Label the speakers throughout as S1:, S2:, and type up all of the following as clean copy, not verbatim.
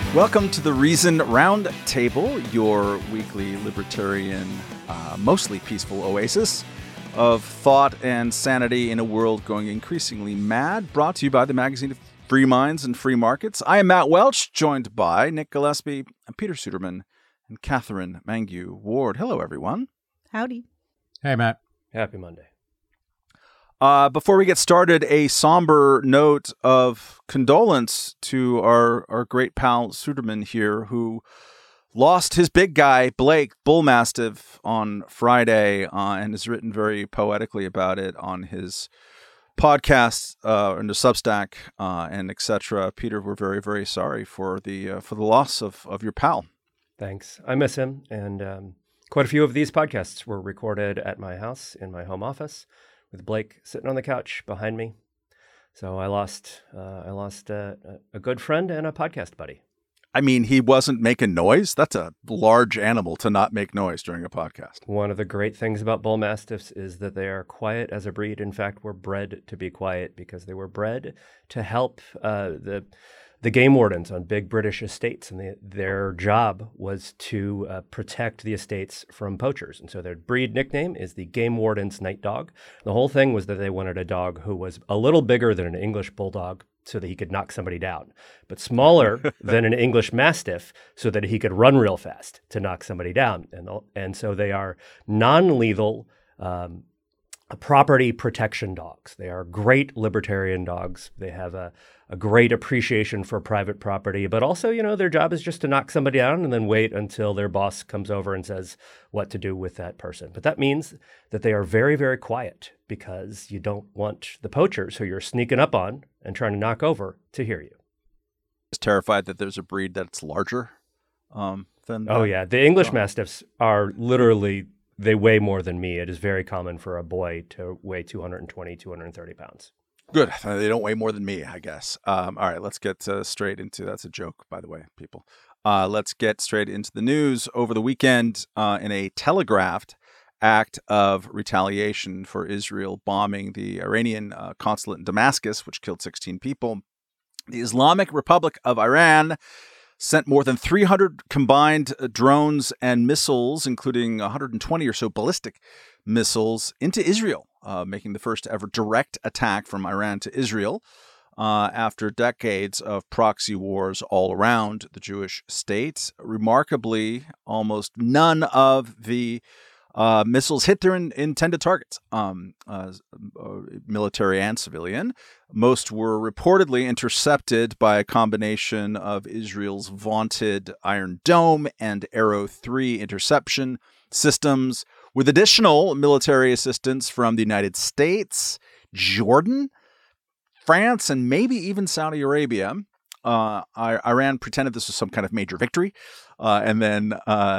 S1: Welcome to the Reason Roundtable, your weekly libertarian, mostly peaceful oasis of thought and sanity in a world going increasingly mad, brought to you by the magazine of Free Minds and Free Markets. I am Matt Welch, joined by Nick Gillespie, Peter Suderman, and Catherine Mangu Ward. Hello, everyone.
S2: Howdy.
S3: Hey, Matt.
S4: Happy Monday.
S1: Before we get started, a somber note of condolence to our great pal Suderman here, who lost his big guy, Blake Bullmastiff, on Friday, and has written very poetically about it on his podcast, and the Substack, and etc. Peter, we're very, very sorry for the loss of your pal.
S4: Thanks. I miss him, and quite a few of these podcasts were recorded at my house in my home office, with Blake sitting on the couch behind me. So I lost a good friend and a podcast buddy.
S1: I mean, he wasn't making noise. That's a large animal to not make noise during a podcast.
S4: One of the great things about bull mastiffs is that they are quiet as a breed. In fact, were bred to be quiet because they were bred to help the game wardens on big British estates, and their job was to protect the estates from poachers. And so their breed nickname is the Game Warden's Night Dog. The whole thing was that they wanted a dog who was a little bigger than an English bulldog so that he could knock somebody down, but smaller than an English Mastiff so that he could run real fast to knock somebody down. And so they are non-lethal property protection dogs. They are great libertarian dogs. They have a great appreciation for private property, but also, their job is just to knock somebody down and then wait until their boss comes over and says what to do with that person. But that means that they are very, very quiet because you don't want the poachers who you're sneaking up on and trying to knock over to hear you.
S1: Just terrified that there's a breed that's larger than
S4: Oh, yeah. The English Mastiffs are literally, they weigh more than me. It is very common for a boy to weigh 220, 230 pounds.
S1: Good. They don't weigh more than me, I guess. All right, let's get straight into, that's a joke, by the way, people. Let's get straight into the news. Over the weekend, in a telegraphed act of retaliation for Israel bombing the Iranian consulate in Damascus, which killed 16 people, the Islamic Republic of Iran sent more than 300 combined drones and missiles, including 120 or so ballistic missiles, into Israel, making the first ever direct attack from Iran to Israel after decades of proxy wars all around the Jewish state. Remarkably, almost none of the missiles hit their intended targets, military and civilian. Most were reportedly intercepted by a combination of Israel's vaunted Iron Dome and Arrow 3 interception systems, with additional military assistance from the United States, Jordan, France, and maybe even Saudi Arabia. Iran pretended this was some kind of major victory, and then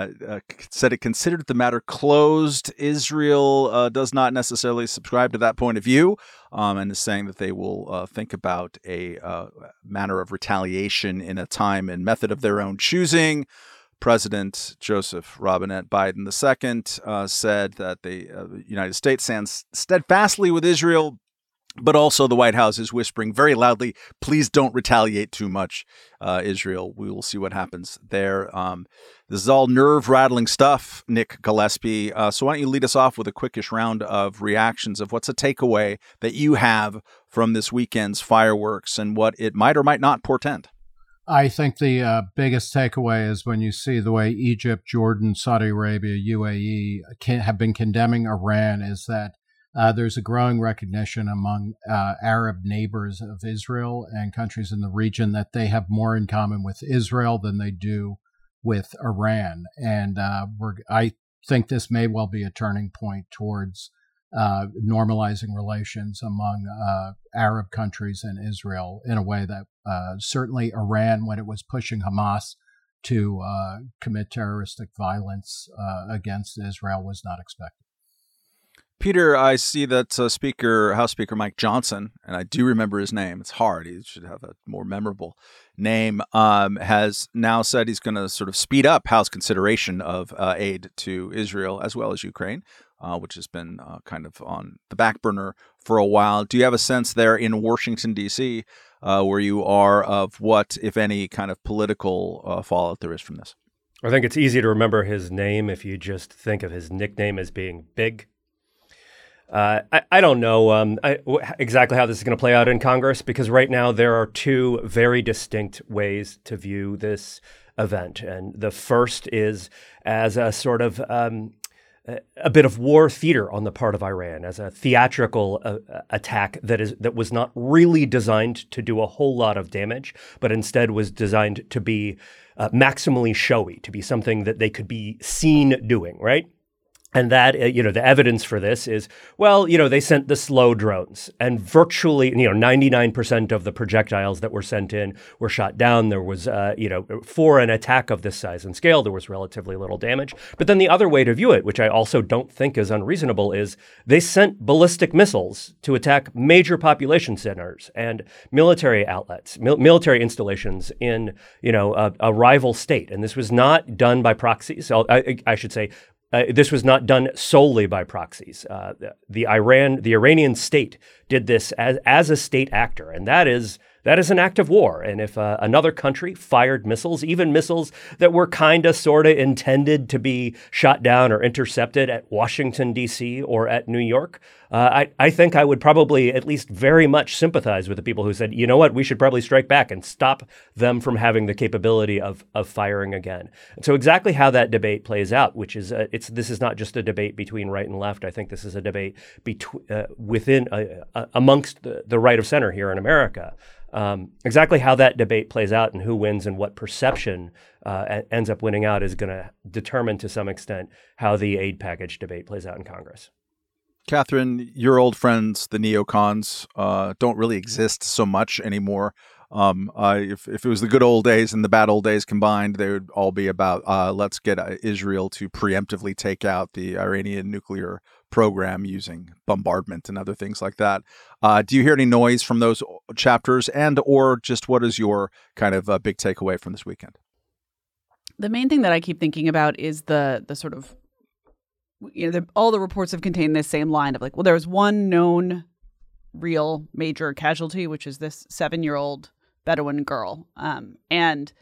S1: said it considered the matter closed. Israel does not necessarily subscribe to that point of view, and is saying that they will think about a manner of retaliation in a time and method of their own choosing. President Joseph Robinette Biden II said that the United States stands steadfastly with Israel, but also the White House is whispering very loudly, please don't retaliate too much, Israel. We will see what happens there. This is all nerve-rattling stuff, Nick Gillespie. So why don't you lead us off with a quickish round of reactions of what's a takeaway that you have from this weekend's fireworks and what it might or might not portend?
S3: I think the biggest takeaway is when you see the way Egypt, Jordan, Saudi Arabia, UAE have been condemning Iran, is that there's a growing recognition among Arab neighbors of Israel and countries in the region that they have more in common with Israel than they do with Iran. And I think this may well be a turning point towards normalizing relations among Arab countries and Israel in a way that certainly Iran, when it was pushing Hamas to commit terroristic violence against Israel, was not expected.
S1: Peter, I see that House Speaker Mike Johnson, and I do remember his name. It's hard. He should have a more memorable name, has now said he's going to sort of speed up House consideration of aid to Israel as well as Ukraine, which has been kind of on the back burner for a while. Do you have a sense there in Washington, D.C., where you are of what, if any, kind of political fallout there is from this.
S4: I think it's easy to remember his name if you just think of his nickname as being Big. I don't know exactly how this is going to play out in Congress, because right now there are two very distinct ways to view this event. And the first is as a sort of a bit of war theater on the part of Iran, as a theatrical attack that was not really designed to do a whole lot of damage, but instead was designed to be maximally showy, to be something that they could be seen doing, right? And that, the evidence for this is, well, they sent the slow drones, and virtually, 99% of the projectiles that were sent in were shot down. There was, for an attack of this size and scale, there was relatively little damage. But then the other way to view it, which I also don't think is unreasonable, is they sent ballistic missiles to attack major population centers and military outlets, military installations in, a rival state. And this was not done by proxies. I should say, this was not done solely by proxies. The Iranian state did this as a state actor, and that is an act of war. And if another country fired missiles, even missiles that were kind of sort of intended to be shot down or intercepted at Washington, D.C. or at New York, I think I would probably at least very much sympathize with the people who said, you know what, we should probably strike back and stop them from having the capability of firing again. And so exactly how that debate plays out, which is this is not just a debate between right and left. I think this is a debate within amongst the right of center here in America. Exactly how that debate plays out and who wins and what perception ends up winning out is going to determine to some extent how the aid package debate plays out in Congress.
S1: Catherine, your old friends, the neocons, don't really exist so much anymore. If it was the good old days and the bad old days combined, they would all be about let's get Israel to preemptively take out the Iranian nuclear program using bombardment and other things like that. Do you hear any noise from those chapters, and or just what is your kind of big takeaway from this weekend?
S2: The main thing that I keep thinking about is the sort of, all the reports have contained this same line of like, well, there was one known real major casualty, which is this 7-year-old Bedouin girl. And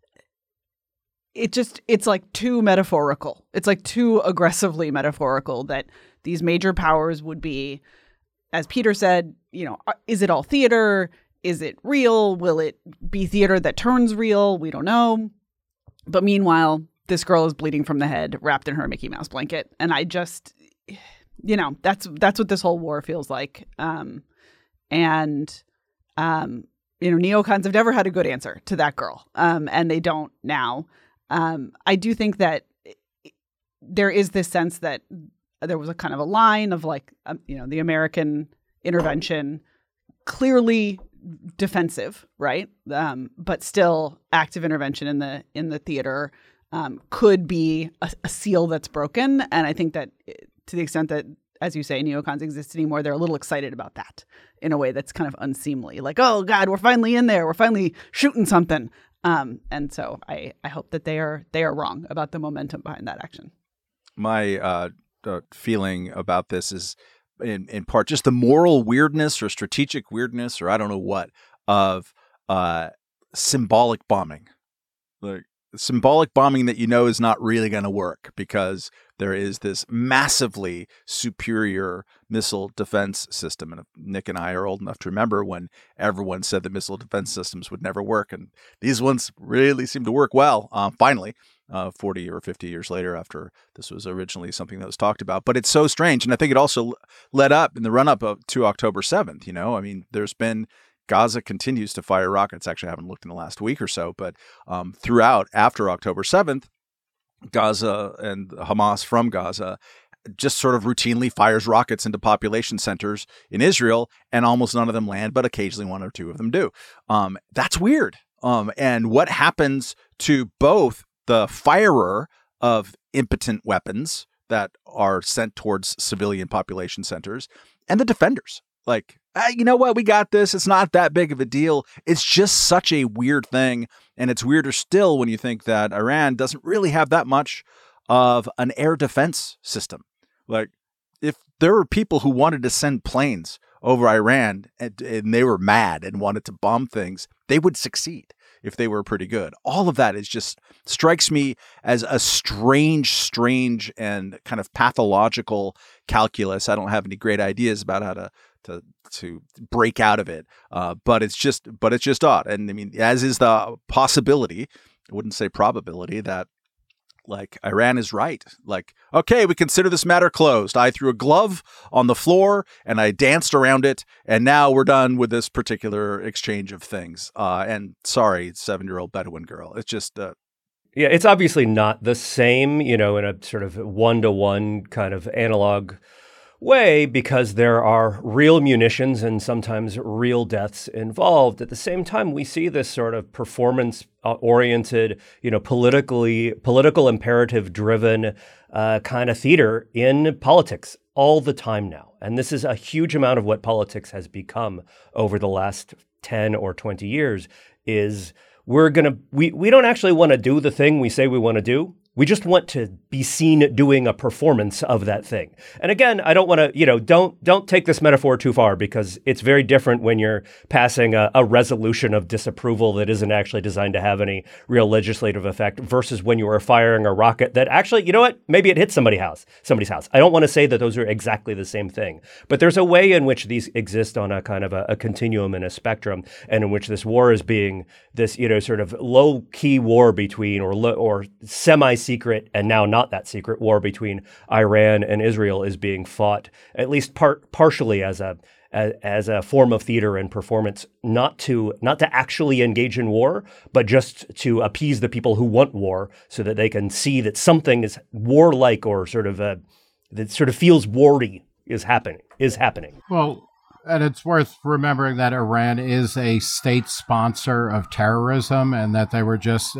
S2: it's like too metaphorical. It's like too aggressively metaphorical that these major powers would be, as Peter said, is it all theater? Is it real? Will it be theater that turns real? We don't know. But meanwhile, this girl is bleeding from the head, wrapped in her Mickey Mouse blanket. And I just, that's what this whole war feels like. Neocons have never had a good answer to that girl. And they don't now. I do think that there is this sense that there was a kind of a line of like, the American intervention, clearly defensive, right? But still active intervention in the theater could be a seal that's broken. And I think that to the extent that, as you say, neocons exist anymore, they're a little excited about that in a way that's kind of unseemly. Like, oh God, we're finally in there. We're finally shooting something. And so I hope that they are wrong about the momentum behind that action.
S1: My feeling about this is in part just the moral weirdness or strategic weirdness, or I don't know what, of symbolic bombing. Like symbolic bombing that is not really going to work because there is this massively superior missile defense system. And Nick and I are old enough to remember when everyone said that missile defense systems would never work. And these ones really seem to work well, finally, 40 or 50 years later after this was originally something that was talked about. But it's so strange. And I think it also led up in the run-up to October 7th. There's been Gaza continues to fire rockets. Actually, I haven't looked in the last week or so, but throughout after October 7th, Gaza and Hamas from Gaza just sort of routinely fires rockets into population centers in Israel, and almost none of them land, but occasionally one or two of them do. That's weird. And what happens to both the firer of impotent weapons that are sent towards civilian population centers and the defenders? Like, you know what? We got this. It's not that big of a deal. It's just such a weird thing. And it's weirder still when you think that Iran doesn't really have that much of an air defense system. Like, if there were people who wanted to send planes over Iran and they were mad and wanted to bomb things, they would succeed if they were pretty good. All of that is just strikes me as a strange and kind of pathological calculus. I don't have any great ideas about how to break out of it, but it's just odd. And I mean, as is the possibility, I wouldn't say probability, that like Iran is right. Like, okay, we consider this matter closed. I threw a glove on the floor and I danced around it, and now we're done with this particular exchange of things. And sorry, 7-year-old Bedouin girl. It's just
S4: yeah, it's obviously not the same, in a sort of one-to-one kind of analog way, because there are real munitions and sometimes real deaths involved. At the same time, we see this sort of performance-oriented, political imperative-driven kind of theater in politics all the time now. And this is a huge amount of what politics has become over the last 10 or 20 years is we don't actually want to do the thing we say we want to do. We just want to be seen doing a performance of that thing. And again, I don't want to, don't take this metaphor too far, because it's very different when you're passing a resolution of disapproval that isn't actually designed to have any real legislative effect versus when you are firing a rocket that actually, you know what, maybe it hits somebody's house. I don't want to say that those are exactly the same thing, but there's a way in which these exist on a kind of a continuum and a spectrum, and in which this war is being this, sort of low-key war between or semi-secret and now not that secret war between Iran and Israel is being fought, at least partially as a form of theater and performance, not to actually engage in war, but just to appease the people who want war, so that they can see that something is warlike or that sort of feels war-y is happening.
S3: Well, and it's worth remembering that Iran is a state sponsor of terrorism, and that they were just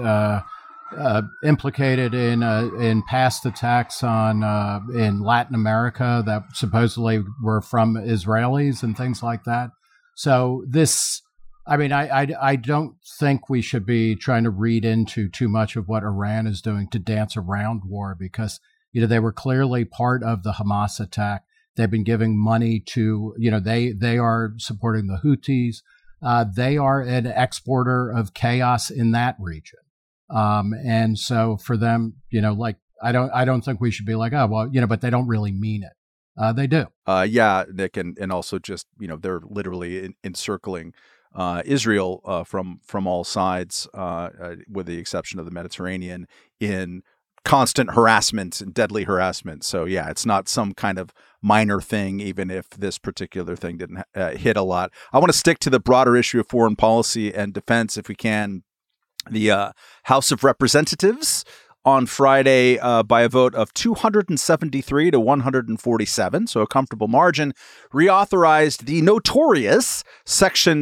S3: implicated in past attacks on in Latin America that supposedly were from Israelis and things like that. So this, I mean, I don't think we should be trying to read into too much of what Iran is doing to dance around war, because they were clearly part of the Hamas attack. They've been giving money to, they are supporting the Houthis. They are an exporter of chaos in that region. And so for them, I don't think we should be like, oh, well, but they don't really mean it. They do.
S1: Yeah, Nick, and also just, they're literally encircling Israel from all sides, with the exception of the Mediterranean, in constant harassment and deadly harassment. So yeah, it's not some kind of minor thing, even if this particular thing didn't hit a lot. I want to stick to the broader issue of foreign policy and defense if we can. The House of Representatives on Friday, by a vote of 273 to 147, so a comfortable margin, reauthorized the notorious Section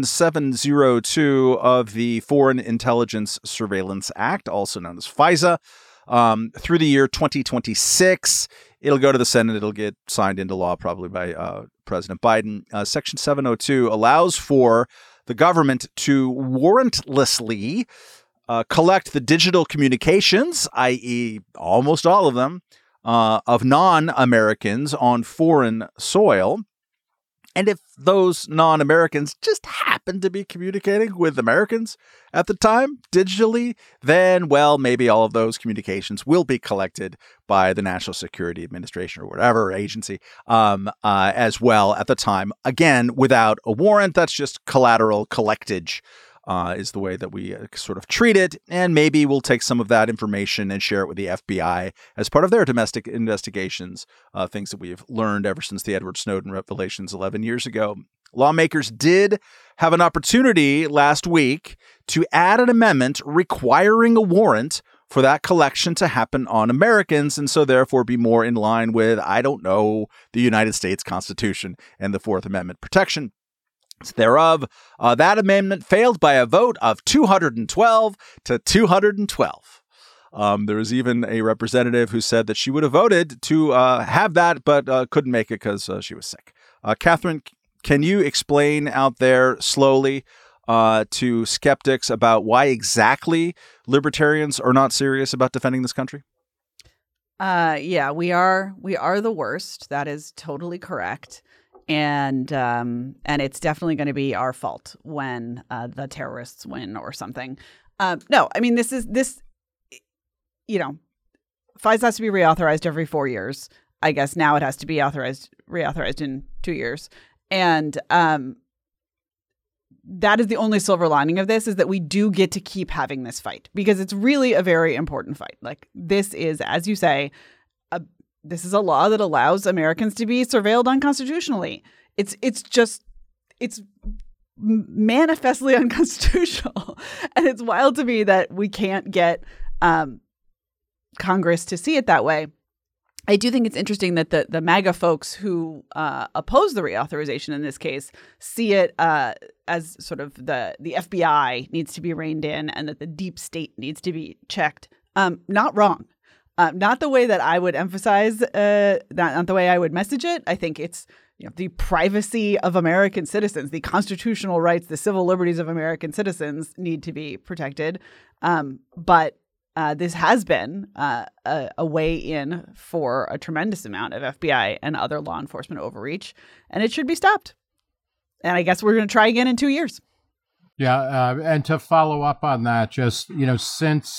S1: 702 of the Foreign Intelligence Surveillance Act, also known as FISA, through the year 2026. It'll go to the Senate. It'll get signed into law probably by President Biden. Section 702 allows for the government to warrantlessly collect the digital communications, i.e. almost all of them, of non-Americans on foreign soil. And if those non-Americans just happen to be communicating with Americans at the time digitally, then, well, maybe all of those communications will be collected by the National Security Administration or whatever agency as well at the time. Again, without a warrant, that's just collateral collectage. Is the way that we sort of treat it. And maybe we'll take some of that information and share it with the FBI as part of their domestic investigations, things that we've learned ever since the Edward Snowden revelations 11 years ago. Lawmakers did have an opportunity last week to add an amendment requiring a warrant for that collection to happen on Americans, and so therefore be more in line with, the United States Constitution and the Fourth Amendment protection thereof. That amendment failed by a vote of 212 to 212. There was even a representative who said that she would have voted to have that, but couldn't make it because she was sick. Catherine, can you explain out there slowly to skeptics about why exactly libertarians are not serious about defending this country?
S2: Yeah, we are the worst. That is totally correct. and it's definitely going to be our fault when the terrorists win or something. No, I mean this. You know, FISA has to be reauthorized every 4 years. I guess now it has to be reauthorized in 2 years, and that is the only silver lining of this, is that we do get to keep having this fight, because it's really a very important fight. Like, this is, as you say, this is a law that allows Americans to be surveilled unconstitutionally. It's manifestly unconstitutional. And it's wild to me that we can't get Congress to see it that way. I do think it's interesting that the MAGA folks who oppose the reauthorization in this case see it as sort of the FBI needs to be reined in, and that the deep state needs to be checked. Not wrong. Not the way that I would emphasize, not the way I would message it. I think it's, you know, the privacy of American citizens, the constitutional rights, the civil liberties of American citizens need to be protected. But this has been a way in for a tremendous amount of FBI and other law enforcement overreach, and it should be stopped. And I guess we're going to try again in 2 years.
S3: Yeah, and to follow up on that, just, you know, since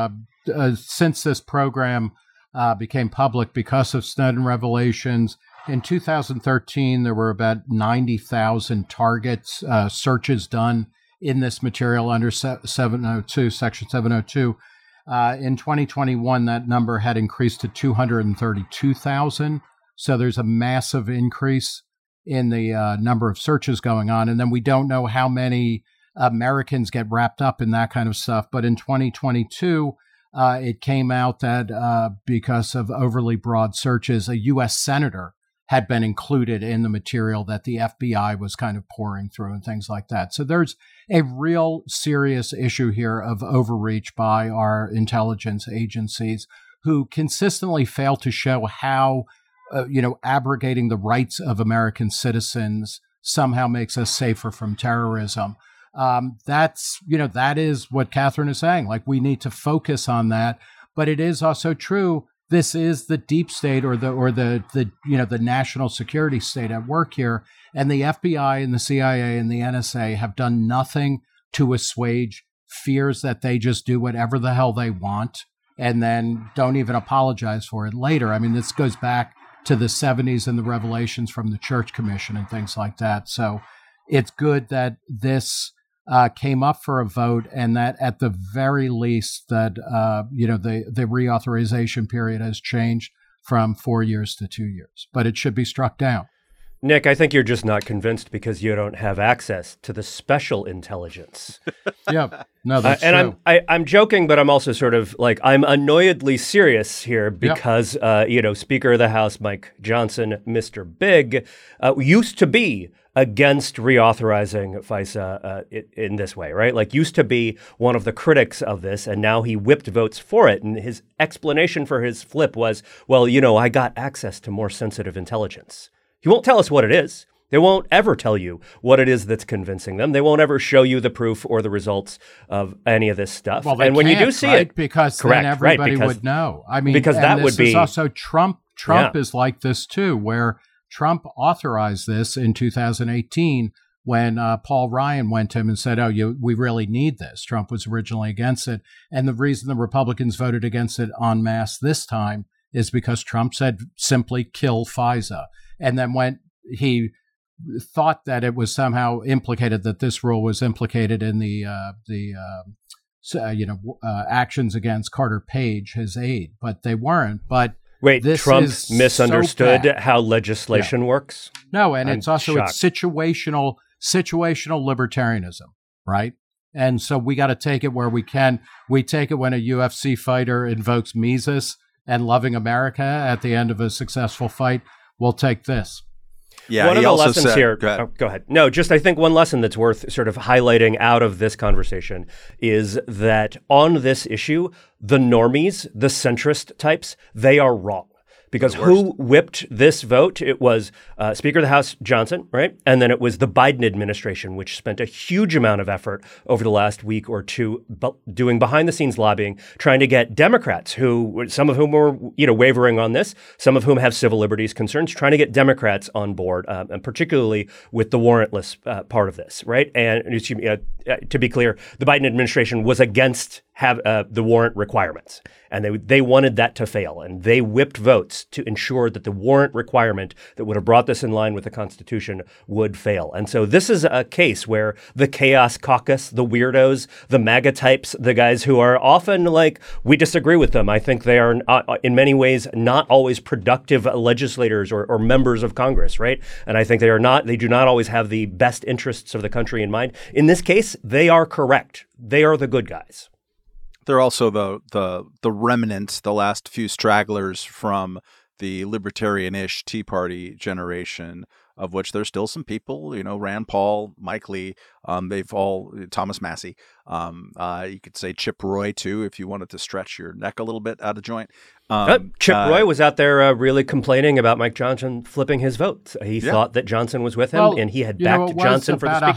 S3: this program became public because of Snowden revelations, in 2013 there were about 90,000 targets searches done in this material under 702, Section 702. In 2021, that number had increased to 232,000. So there's a massive increase in the number of searches going on. And then we don't know how many Americans get wrapped up in that kind of stuff. But in 2022, it came out that because of overly broad searches, a U.S. senator had been included in the material that the FBI was kind of pouring through and things like that. So there's a real serious issue here of overreach by our intelligence agencies, who consistently fail to show how, abrogating the rights of American citizens somehow makes us safer from terrorism. That is what Catherine is saying. Like, we need to focus on that. But it is also true, this is the deep state or the national security state at work here. And the FBI and the CIA and the NSA have done nothing to assuage fears that they just do whatever the hell they want and then don't even apologize for it later. I mean, this goes back to the 70s and the revelations from the Church Commission and things like that. So it's good that this came up for a vote, and that at the very least that, the reauthorization period has changed from 4 years to 2 years, but it should be struck down.
S4: Nick, I think you're just not convinced because you don't have access to the special intelligence.
S3: Yeah, no, that's
S4: and
S3: true.
S4: I'm joking, but I'm also sort of like, I'm annoyedly serious here because, Speaker of the House Mike Johnson, Mr. Big, used to be against reauthorizing FISA in this way, right? Like, used to be one of the critics of this, and now he whipped votes for it. And his explanation for his flip was, well, I got access to more sensitive intelligence. He won't tell us what it is. They won't ever tell you what it is that's convincing them. They won't ever show you the proof or the results of any of this stuff.
S3: Well, and when you do see it, because then everybody would know. I mean,
S4: because that would be
S3: is also Trump. Trump is like this too, where Trump authorized this in 2018 when Paul Ryan went to him and said, we really need this. Trump was originally against it. And the reason the Republicans voted against it en masse this time is because Trump said simply kill FISA. And then when he thought that it was somehow implicated, that this rule was implicated in the actions against Carter Page, his aide, but they weren't. But
S4: wait, Trump misunderstood how legislation works?
S3: No, and it's situational libertarianism, right? And so we got to take it where we can. We take it when a UFC fighter invokes Mises and loving America at the end of a successful fight. We'll take this.
S4: Yeah, one of the lessons here. Go ahead. No, just I think one lesson that's worth sort of highlighting out of this conversation is that on this issue, the normies, the centrist types, they are wrong. because who whipped this vote? It was Speaker of the House Johnson, right? And then it was the Biden administration, which spent a huge amount of effort over the last week or two doing behind-the-scenes lobbying, trying to get Democrats, who some of whom were wavering on this, some of whom have civil liberties concerns, trying to get Democrats on board, and particularly with the warrantless part of this, right? And to be clear, the Biden administration was against the warrant requirements, and they wanted that to fail, and they whipped votes to ensure that the warrant requirement that would have brought this in line with the Constitution would fail. And so this is a case where the Chaos Caucus, the weirdos, the MAGA types, the guys who are often like, we disagree with them. I think they are in many ways not always productive legislators or members of Congress, right? And I think they do not always have the best interests of the country in mind. In this case, they are correct. They are the good guys.
S1: They're also the remnant, the last few stragglers from the libertarian-ish Tea Party generation, of which there's still some people, Rand Paul, Mike Lee, Thomas Massey. You could say Chip Roy too, if you wanted to stretch your neck a little bit out of joint.
S4: Chip Roy was out there really complaining about Mike Johnson flipping his vote. He thought that Johnson was with him, and he had backed Johnson for the speakers.
S3: About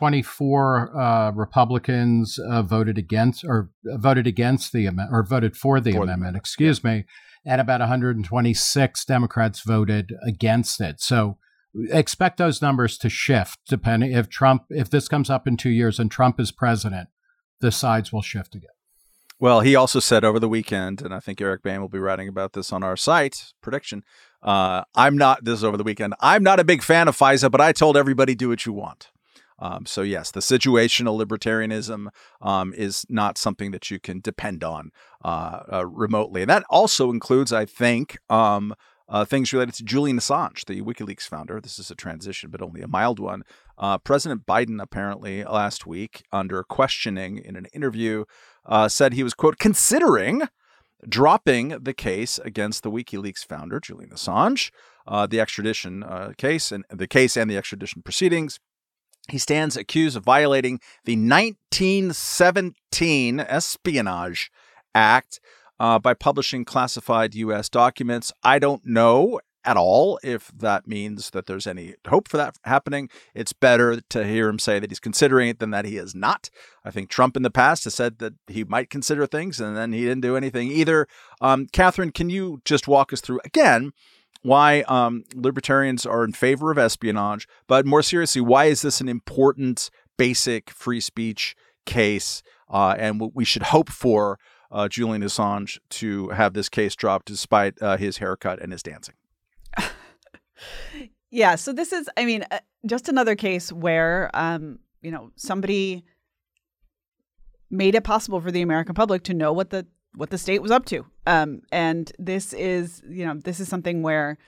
S3: 124 Republicans voted against the amendment, or voted for the amendment. Excuse me, and about 126 Democrats voted against it. So expect those numbers to shift depending if this comes up in 2 years and Trump is president, the sides will shift again.
S1: Well, he also said over the weekend, and I think Eric Bain will be writing about this on our site, prediction. This is over the weekend. I'm not a big fan of FISA, but I told everybody do what you want. So yes, the situational libertarianism is not something that you can depend on remotely. And that also includes, I think, things related to Julian Assange, the WikiLeaks founder. This is a transition, but only a mild one. President Biden apparently last week, under questioning in an interview, said he was, quote, considering dropping the case against the WikiLeaks founder, Julian Assange, the extradition case and the extradition proceedings. He stands accused of violating the 1917 Espionage Act by publishing classified U.S. documents. I don't know at all if that means that there's any hope for that happening. It's better to hear him say that he's considering it than that he is not. I think Trump in the past has said that he might consider things, and then he didn't do anything either. Catherine, can you just walk us through, again, why libertarians are in favor of espionage, but more seriously, why is this an important, basic free speech case, and what we should hope for Julian Assange to have this case dropped despite his haircut and his dancing?
S2: Yeah, so this is, just another case where, somebody made it possible for the American public to know what the state was up to. And this is something where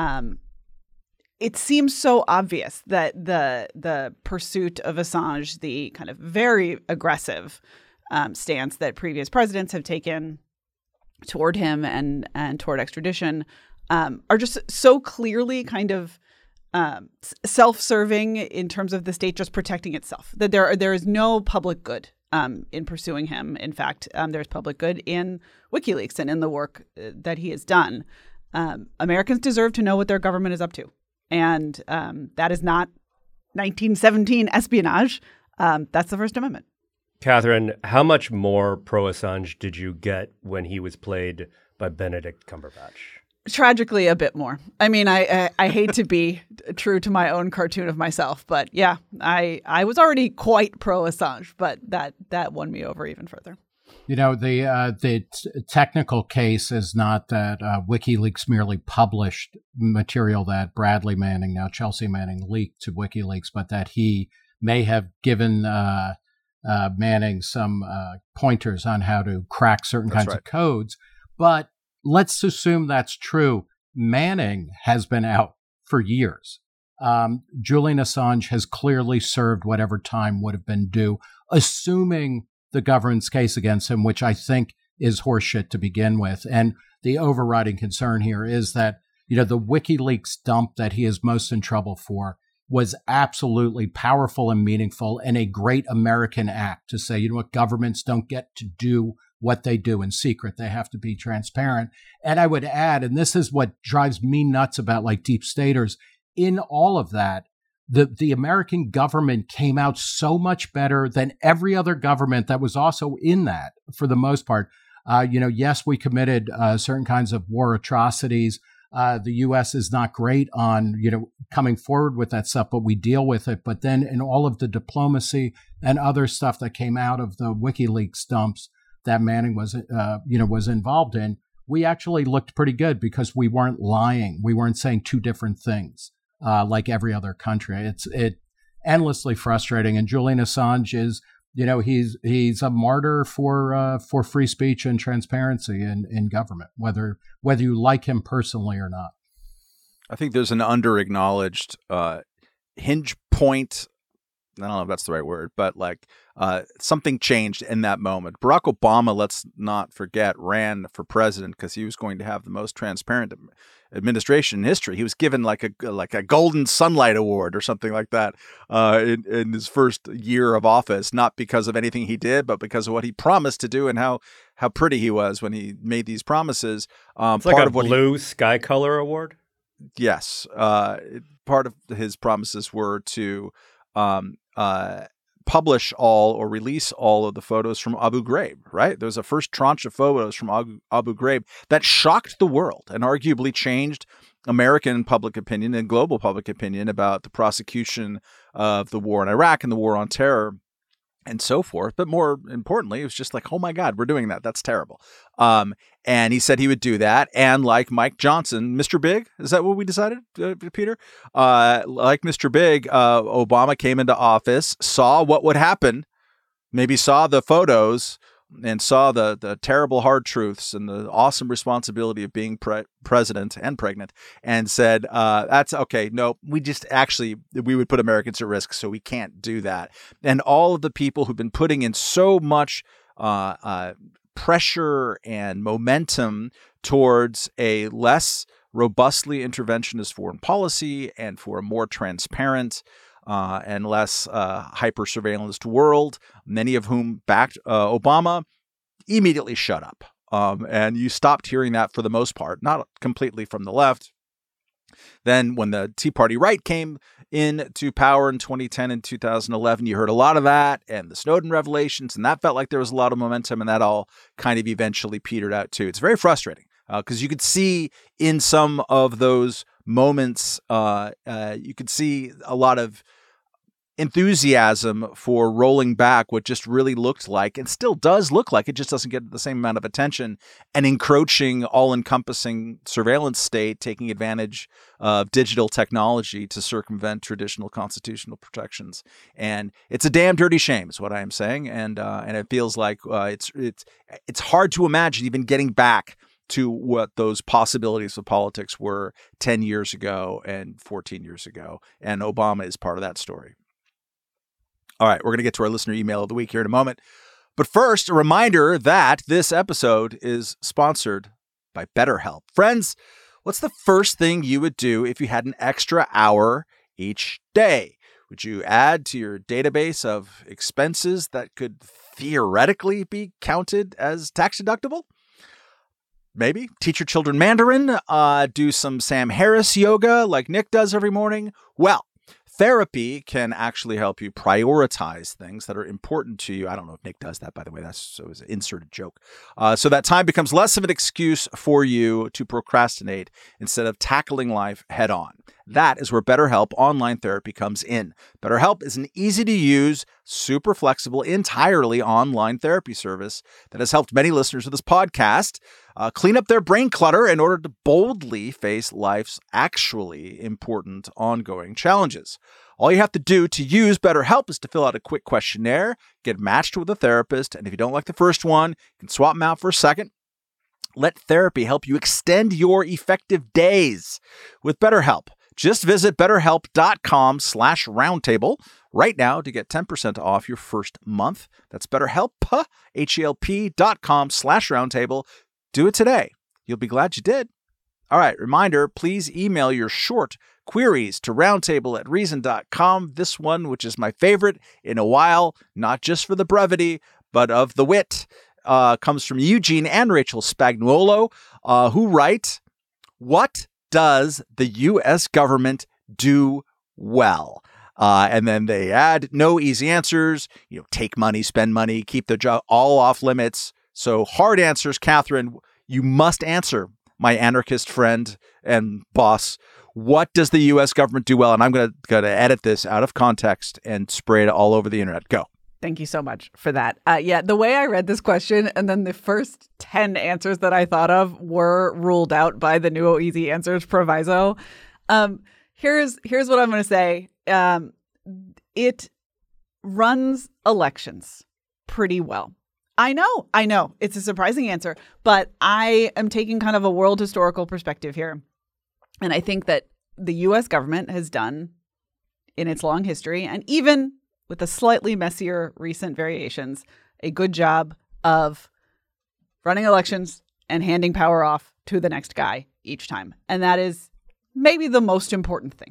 S2: it seems so obvious that the pursuit of Assange, the kind of very aggressive stance that previous presidents have taken toward him and toward extradition are just so clearly kind of self-serving in terms of the state just protecting itself. That there is no public good in pursuing him. In fact, there's public good in WikiLeaks and in the work that he has done. Americans deserve to know what their government is up to. And that is not 1917 espionage. That's the First Amendment.
S4: Catherine, how much more pro-Assange did you get when he was played by Benedict Cumberbatch?
S2: Tragically, a bit more. I hate to be true to my own cartoon of myself, but yeah, I was already quite pro-Assange, but that won me over even further.
S3: The technical case is not that WikiLeaks merely published material that Bradley Manning, now Chelsea Manning, leaked to WikiLeaks, but that he may have given Manning some pointers on how to crack certain kinds of codes. But let's assume that's true. Manning has been out for years. Julian Assange has clearly served whatever time would have been due, assuming the government's case against him, which I think is horseshit to begin with. And the overriding concern here is that, the WikiLeaks dump that he is most in trouble for was absolutely powerful and meaningful and a great American act to say, governments don't get to do what they do in secret. They have to be transparent. And I would add, and this is what drives me nuts about like deep staters, in all of that, the American government came out so much better than every other government that was also in that for the most part. Yes, we committed certain kinds of war atrocities. The U.S. is not great on, coming forward with that stuff, but we deal with it. But then in all of the diplomacy and other stuff that came out of the WikiLeaks dumps that Manning was involved in, we actually looked pretty good because we weren't lying. We weren't saying two different things like every other country. It's endlessly frustrating. And Julian Assange is, he's a martyr for free speech and transparency in government, whether you like him personally or not.
S1: I think there's an under-acknowledged hinge point. I don't know if that's the right word, but something changed in that moment. Barack Obama, let's not forget, ran for president because he was going to have the most transparent administration in history. He was given like a Golden Sunlight Award or something like that in his first year of office, not because of anything he did, but because of what he promised to do and how pretty he was when he made these promises.
S4: It's like a blue sky color award.
S1: Yes, part of his promises were to publish all or release all of the photos from Abu Ghraib, right? There was a first tranche of photos from Abu Ghraib that shocked the world and arguably changed American public opinion and global public opinion about the prosecution of the war in Iraq and the war on terror and so forth. But more importantly, it was just like, oh my God, we're doing that. That's terrible. And he said he would do that. And like Mike Johnson, Mr. Big, is that what we decided, Peter? Like Mr. Big, Obama came into office, saw what would happen, maybe saw the photos and saw the terrible hard truths and the awesome responsibility of being president and pregnant, and said, that's okay. No, we would put Americans at risk, so we can't do that. And all of the people who've been putting in so much pressure and momentum towards a less robustly interventionist foreign policy and for a more transparent and less hyper-surveillanced world, many of whom backed Obama, immediately shut up. And you stopped hearing that for the most part, not completely from the left. Then when the Tea Party right came into power in 2010 and 2011, you heard a lot of that and the Snowden revelations, and that felt like there was a lot of momentum, and that all kind of eventually petered out too. It's very frustrating because you could see in some of those moments, you could see a lot of enthusiasm for rolling back what just really looked like, and still does look like, it just doesn't get the same amount of attention, an encroaching, all-encompassing surveillance state taking advantage of digital technology to circumvent traditional constitutional protections. And it's a damn dirty shame is what I am saying. And it feels like it's hard to imagine even getting back to what those possibilities of politics were 10 years ago and 14 years ago. And Obama is part of that story. All right, we're going to get to our listener email of the week here in a moment. But first, a reminder that this episode is sponsored by BetterHelp. Friends, what's the first thing you would do if you had an extra hour each day? Would you add to your database of expenses that could theoretically be counted as tax deductible? Maybe teach your children Mandarin, do some Sam Harris yoga like Nick does every morning. Well, therapy can actually help you prioritize things that are important to you. I don't know if Nick does that, by the way. It was an inserted joke. So that time becomes less of an excuse for you to procrastinate instead of tackling life head on. That is where BetterHelp Online Therapy comes in. BetterHelp is an easy-to-use, super flexible, entirely online therapy service that has helped many listeners of this podcast clean up their brain clutter in order to boldly face life's actually important ongoing challenges. All you have to do to use BetterHelp is to fill out a quick questionnaire, get matched with a therapist, and if you don't like the first one, you can swap them out for a second. Let therapy help you extend your effective days with BetterHelp. Just visit BetterHelp.com/roundtable right now to get 10% off your first month. That's BetterHelp, HELP.com/roundtable. Do it today. You'll be glad you did. All right, reminder, please email your short queries to roundtable@reason.com. This one, which is my favorite in a while, not just for the brevity, but of the wit. comes from Eugene and Rachel Spagnuolo, who write, "What does the U.S. government do well?" And then they add, no easy answers, take money, spend money, keep the job, all off limits. So hard answers. Catherine, you must answer, my anarchist friend and boss. What does the U.S. government do well? And I'm going to edit this out of context and spray it all over the internet. Go.
S2: Thank you so much for that. The way I read this question and then the first 10 answers that I thought of were ruled out by the no easy answers proviso. Here's what I'm going to say. It runs elections pretty well. I know. It's a surprising answer, but I am taking kind of a world historical perspective here. And I think that the U.S. government has done, in its long history, and even with the slightly messier recent variations, a good job of running elections and handing power off to the next guy each time. And that is maybe the most important thing.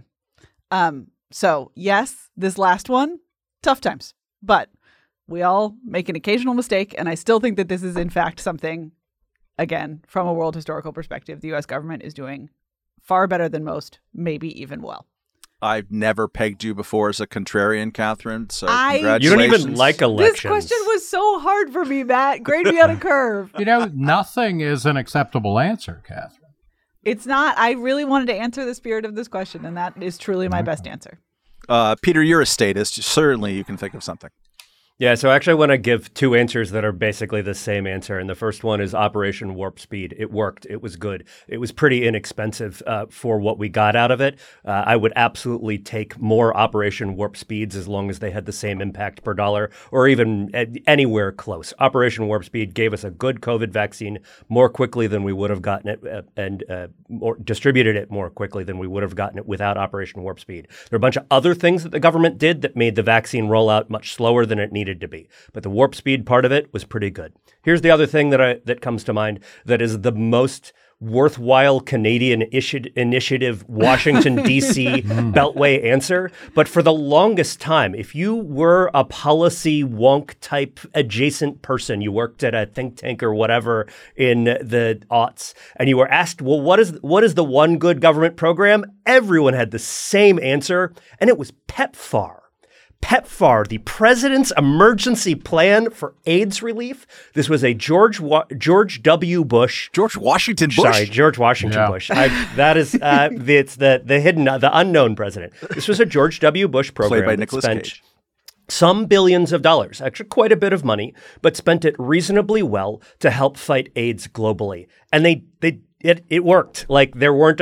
S2: So yes, this last one, tough times, but we all make an occasional mistake. And I still think that this is in fact something, again, from a world historical perspective, the U.S. government is doing far better than most, maybe even well.
S1: I've never pegged you before as a contrarian, Catherine, so congratulations.
S4: You don't even like elections.
S2: This question was so hard for me, Matt. Grade me on a curve.
S3: Nothing is an acceptable answer, Catherine.
S2: It's not. I really wanted to answer the spirit of this question, and that is truly my best answer.
S1: Peter, you're a statist. Certainly you can think of something.
S4: Yeah, so actually I want to give two answers that are basically the same answer. And the first one is Operation Warp Speed. It worked. It was good. It was pretty inexpensive for what we got out of it. I would absolutely take more Operation Warp Speeds as long as they had the same impact per dollar or even anywhere close. Operation Warp Speed gave us a good COVID vaccine more quickly than we would have gotten it and distributed it more quickly than we would have gotten it without Operation Warp Speed. There are a bunch of other things that the government did that made the vaccine roll out much slower than it needed to be. But the warp speed part of it was pretty good. Here's the other thing that comes to mind that is the most worthwhile Canadian initiative, Washington, D.C. Beltway answer. But for the longest time, if you were a policy wonk type adjacent person, you worked at a think tank or whatever in the aughts, and you were asked, well, what is the one good government program? Everyone had the same answer, and it was PEPFAR. PEPFAR, the President's Emergency Plan for AIDS Relief. This was a George W. Bush.
S1: George Washington Bush?
S4: Sorry, George Washington Bush. That is, it's the hidden, the unknown president. This was a George W. Bush program.
S1: Played by Nicolas Cage.
S4: Some billions of dollars, actually quite a bit of money, but spent it reasonably well to help fight AIDS globally. And it worked. Like there were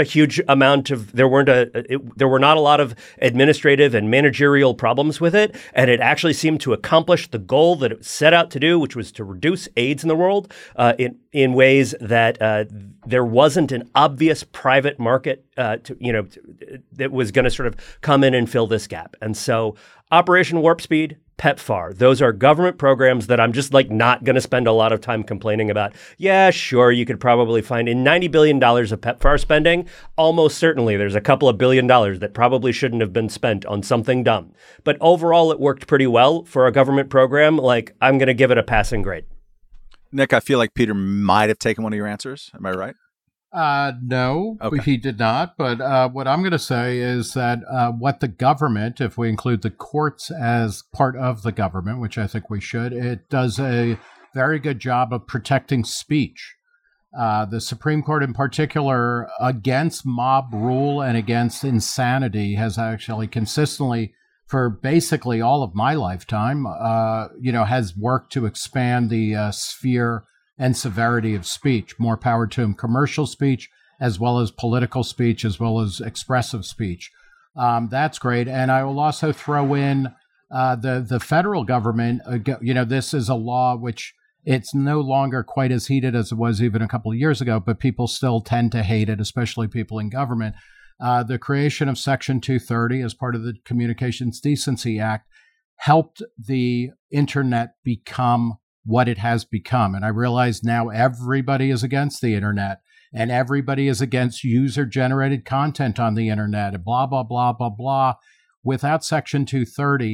S4: not a lot of administrative and managerial problems with it. And it actually seemed to accomplish the goal that it set out to do, which was to reduce AIDS in the world in ways that there wasn't an obvious private market that was going to sort of come in and fill this gap. And so Operation Warp Speed, PEPFAR. Those are government programs that I'm just not going to spend a lot of time complaining about. Yeah, sure, you could probably find in $90 billion of PEPFAR spending, almost certainly there's a couple of $1 billion that probably shouldn't have been spent on something dumb. But overall, it worked pretty well for a government program. I'm going to give it a passing grade.
S1: Nick, I feel like Peter might have taken one of your answers. Am I right?
S3: No,
S1: okay.
S3: He did not. But what I'm going to say is that what the government, if we include the courts as part of the government, which I think we should, it does a very good job of protecting speech. The Supreme Court in particular, against mob rule and against insanity, has actually consistently, for basically all of my lifetime, has worked to expand the sphere and severity of speech. More power to him. Commercial speech, as well as political speech, as well as expressive speech. That's great. And I will also throw in the federal government. This is a law which it's no longer quite as heated as it was even a couple of years ago, but people still tend to hate it, especially people in government. The creation of Section 230 as part of the Communications Decency Act helped the internet become what it has become. And I realize now everybody is against the internet and everybody is against user-generated content on the internet and blah, blah, blah, blah, blah. Without Section 230,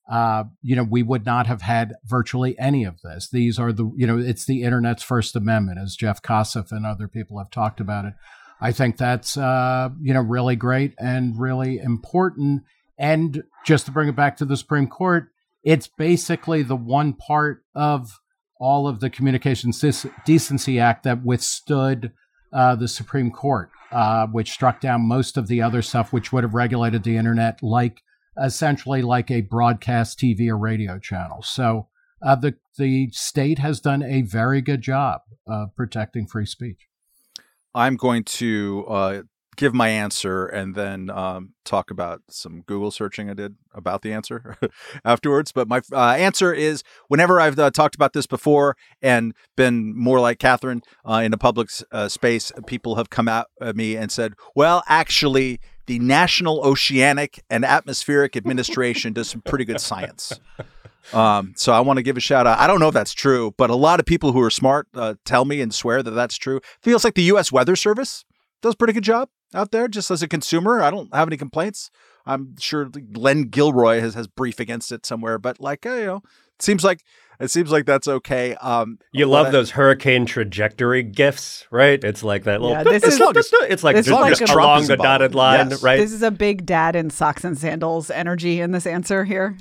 S3: we would not have had virtually any of this. These are it's the internet's First Amendment, as Jeff Kosseff and other people have talked about it. I think that's, really great and really important. And just to bring it back to the Supreme Court, it's basically the one part of all of the Communications Decency Act that withstood the Supreme Court, which struck down most of the other stuff, which would have regulated the internet essentially like a broadcast TV or radio channel. So the state has done a very good job of protecting free speech.
S1: I'm going to give my answer and then talk about some Google searching I did about the answer afterwards. But my answer is, whenever I've talked about this before and been more like Catherine in a public space, people have come at me and said, well, actually, the National Oceanic and Atmospheric Administration does some pretty good science. So I want to give a shout out. I don't know if that's true, but a lot of people who are smart tell me and swear that that's true. Feels like the U.S. Weather Service does a pretty good job out there. Just as a consumer, I don't have any complaints. I'm sure Glenn Gilroy has brief against it somewhere, but it seems like that's okay.
S4: You love those hurricane trajectory gifs, right? It's like that little.
S2: Yeah,
S4: it's like along the dotted line,
S1: yes.
S4: right?
S2: This is a big dad in socks and sandals energy in this answer here.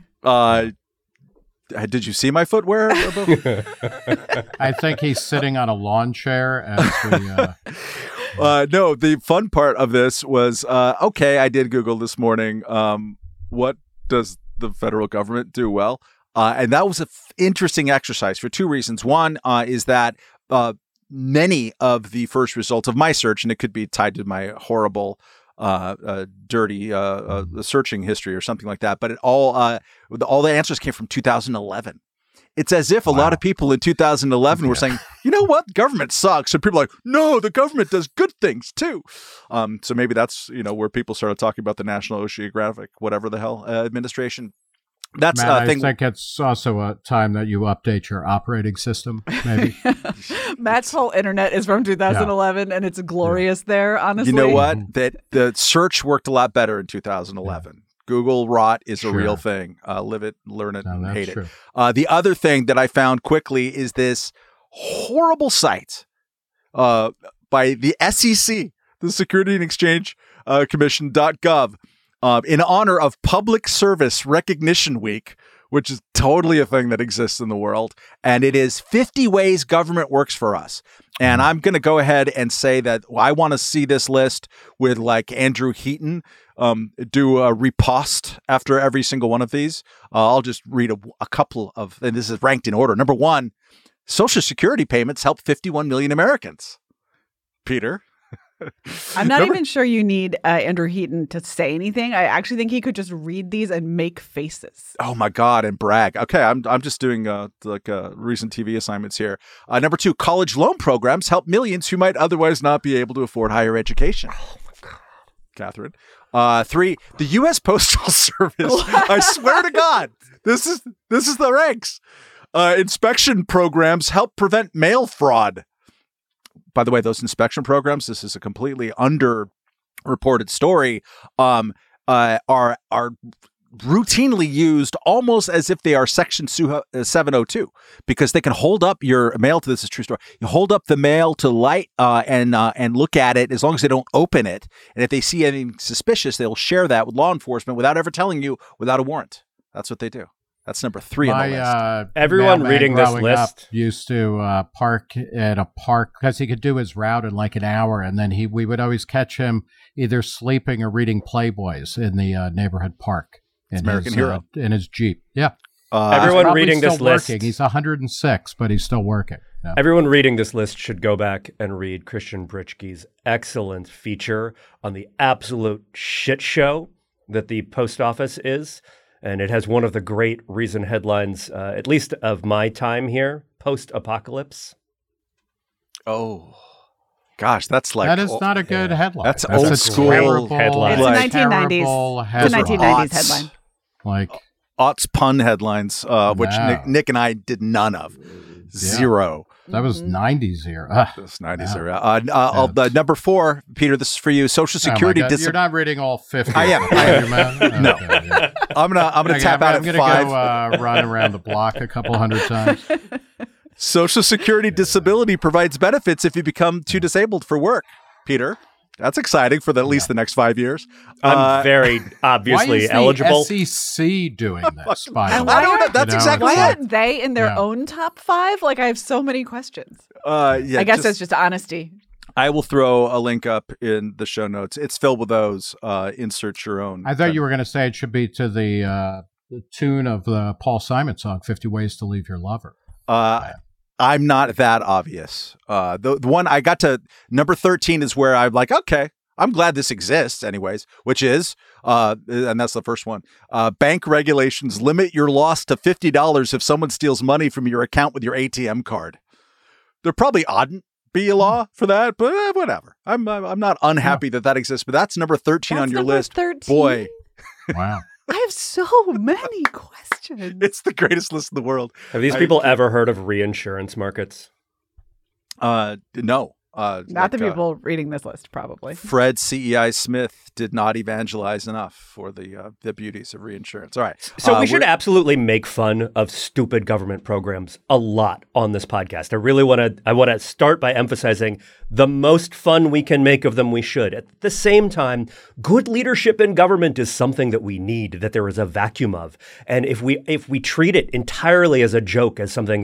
S1: Did you see my footwear?
S3: I think he's sitting on a lawn chair as we.
S1: No, the fun part of this was, I did Google this morning, what does the federal government do well? And that was an interesting exercise for two reasons. One is that many of the first results of my search, and it could be tied to my horrible, dirty searching history or something like that, but all the answers came from 2011. It's as if a lot of people in 2011 were saying, you know what, government sucks. And people are like, no, the government does good things too. So maybe that's, where people started talking about the National Oceanic, whatever the hell, administration. That's
S3: Matt, I think it's also a time that you update your operating system, maybe.
S2: Matt's whole internet is from 2011, and it's glorious there, honestly.
S1: You know what? That the search worked a lot better in 2011. Yeah. Google rot is a real thing. Live it, learn it, and hate it. The other thing that I found quickly is this horrible site by the SEC, the Security and Exchange Commission.gov, in honor of Public Service Recognition Week, which is totally a thing that exists in the world. And it is 50 ways government works for us. And I'm going to go ahead and say that I want to see this list with like Andrew Heaton do a repost after every single one of these. I'll just read a couple of, and this is ranked in order. Number one, Social Security payments help 51 million Americans. Peter?
S2: I'm not even sure you need Andrew Heaton to say anything. I actually think he could just read these and make faces.
S1: Oh my God, and brag. Okay, I'm just doing recent TV assignments here. Number two, college loan programs help millions who might otherwise not be able to afford higher education. Oh my God, Catherine. Three, the U.S. Postal Service. I swear to God, this is the ranks. Inspection programs help prevent mail fraud. By the way, those inspection programs, this is a completely underreported story, are routinely used almost as if they are Section 702, because they can hold up your mail to, this is a true story, you hold up the mail to light and look at it as long as they don't open it. And if they see anything suspicious, they'll share that with law enforcement without ever telling you, without a warrant. That's what they do. That's number 3 on the list.
S4: Everyone reading this list
S3: used to park at a park because he could do his route in like an hour, and then we would always catch him either sleeping or reading Playboys in the neighborhood park.
S1: American hero
S3: in his Jeep. Yeah.
S4: Everyone reading this list,
S3: he's 106, but he's still working. Yeah.
S4: Everyone reading this list should go back and read Christian Britschke's excellent feature on the absolute shit show that the post office is. And it has one of the great recent headlines, at least of my time here, post-apocalypse.
S1: Oh, gosh, that's like...
S3: That is not a good headline.
S1: That's old school
S4: headline.
S2: It's a 1990s. It's a 1990s headline.
S3: Like
S1: aughts pun headlines, which Nick and I did none of. Zero.
S3: That was 90s era.
S1: This 90s era. Number 4, Peter, this is for you. Social Security.
S3: You're not reading all 50.
S1: I am.
S3: Man?
S1: No.
S3: Okay, yeah.
S1: I'm gonna tap out
S3: I'm
S1: at
S3: gonna
S1: 5.
S3: go run around the block a couple hundred times.
S1: Social Security disability provides benefits if you become too disabled for work. Peter, that's exciting for at least the next 5 years.
S4: I'm very obviously eligible.
S3: Why is the SEC doing this? By the
S2: And
S3: way?
S1: I don't know. That's exactly
S2: Why
S1: it.
S2: aren't they in their own top 5? Like, I have so many questions. I guess that's just honesty.
S1: I will throw a link up in the show notes. It's filled with those. Insert your own.
S3: I thought you were going to say it should be to the tune of the Paul Simon song, 50 Ways to Leave Your Lover.
S1: I'm not that obvious. The one I got to number 13 is where I'm like, okay, I'm glad this exists anyways, which is, and that's the first one, bank regulations limit your loss to $50 if someone steals money from your account with your ATM card. There probably oughtn't be a law for that, but whatever. I'm not unhappy that exists, but that's number 13 on your list.
S2: 13?
S1: Boy.
S3: Wow.
S2: I have so many questions.
S1: It's the greatest list in the world.
S4: Have these people ever heard of reinsurance markets?
S1: No.
S2: Not the people reading this list, probably.
S1: Fred CEI Smith did not evangelize enough for the beauties of reinsurance. All right.
S4: So we should absolutely make fun of stupid government programs a lot on this podcast. I want to start by emphasizing the most fun we can make of them, we should. At the same time, good leadership in government is something that we need, that there is a vacuum of. And if we treat it entirely as a joke, as something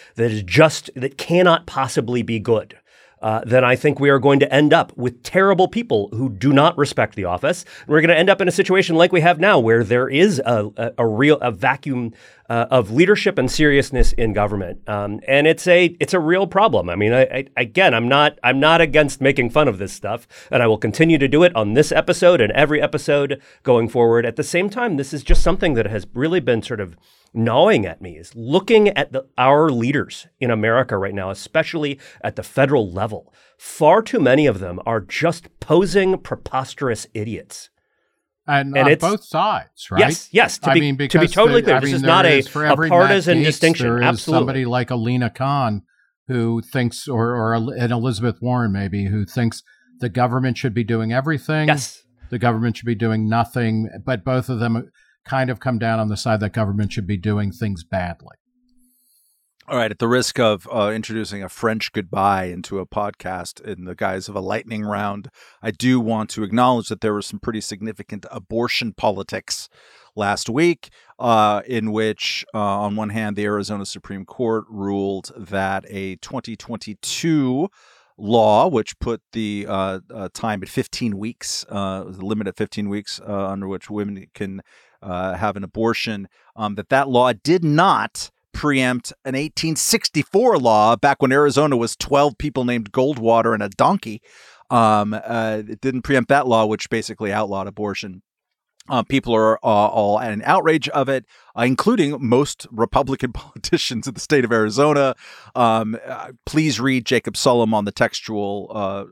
S4: that cannot possibly be good, then I think we are going to end up with terrible people who do not respect the office. And we're going to end up in a situation like we have now, where there is a real vacuum of leadership and seriousness in government, and it's a real problem. I mean, I'm not against making fun of this stuff, and I will continue to do it on this episode and every episode going forward. At the same time, this is just something that has really been sort of gnawing at me, is looking at our leaders in America right now, especially at the federal level. Far too many of them are just posing preposterous idiots.
S3: And on both sides, right?
S4: Yes. To be totally clear, this is not a partisan distinction.
S3: There is
S4: Absolutely.
S3: somebody like Alina Khan who thinks, or an Elizabeth Warren maybe, who thinks the government should be doing everything.
S4: Yes.
S3: The government should be doing nothing. But both of them kind of come down on the side that government should be doing things badly.
S1: All right. At the risk of introducing a French goodbye into a podcast in the guise of a lightning round, I do want to acknowledge that there was some pretty significant abortion politics last week, in which, on one hand, the Arizona Supreme Court ruled that a 2022 law, which put the time at 15 weeks, the limit at 15 weeks under which women can have an abortion, that law did not preempt an 1864 law back when Arizona was 12 people named Goldwater and a donkey. It didn't preempt that law, which basically outlawed abortion. People are all at an outrage of it, including most Republican politicians in the state of Arizona. Please read Jacob Sullum on the textual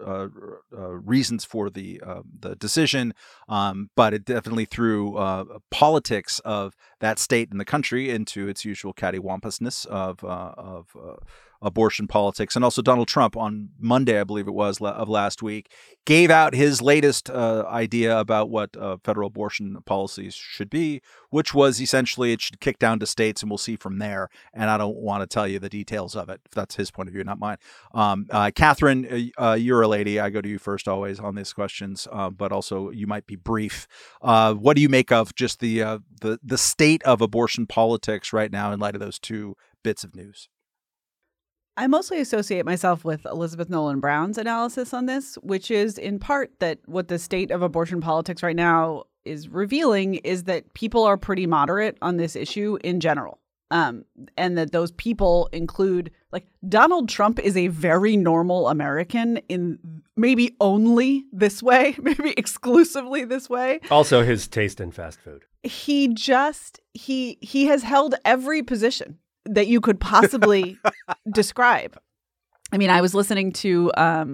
S1: reasons for the decision, but it definitely threw politics of that state and the country into its usual cattywampousness of abortion politics. And also Donald Trump on Monday, I believe it was, of last week, gave out his latest idea about what federal abortion policies should be, which was essentially it should kick down to states and we'll see from there. And I don't want to tell you the details of it. That's his point of view, not mine. Catherine, you're a lady. I go to you first always on these questions, but also you might be brief. What do you make of just the state of abortion politics right now in light of those two bits of news?
S2: I mostly associate myself with Elizabeth Nolan Brown's analysis on this, which is in part that what the state of abortion politics right now is revealing is that people are pretty moderate on this issue in general. And that those people include, like, Donald Trump is a very normal American in maybe only this way, maybe exclusively this way.
S4: Also his taste in fast food.
S2: He has held every position that you could possibly describe. I mean, I was listening to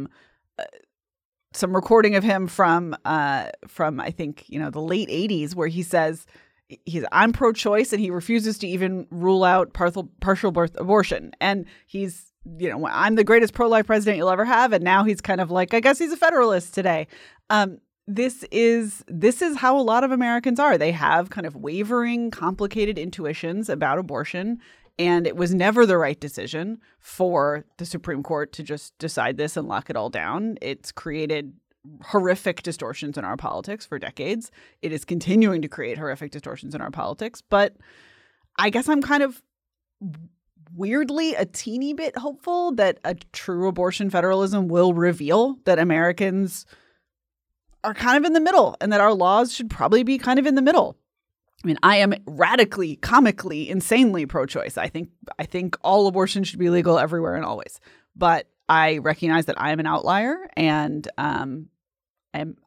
S2: some recording of him from I think, the late 80s, where he says I'm pro-choice and he refuses to even rule out partial birth abortion. And he's I'm the greatest pro-life president you'll ever have. And now he's kind of like, I guess he's a federalist today. This is how a lot of Americans are. They have kind of wavering, complicated intuitions about abortion. And it was never the right decision for the Supreme Court to just decide this and lock it all down. It's created horrific distortions in our politics for decades. It is continuing to create horrific distortions in our politics. But I guess I'm kind of weirdly a teeny bit hopeful that a true abortion federalism will reveal that Americans are kind of in the middle and that our laws should probably be kind of in the middle. I mean, I am radically, comically, insanely pro-choice. I think all abortion should be legal everywhere and always. But I recognize that I am an outlier, and but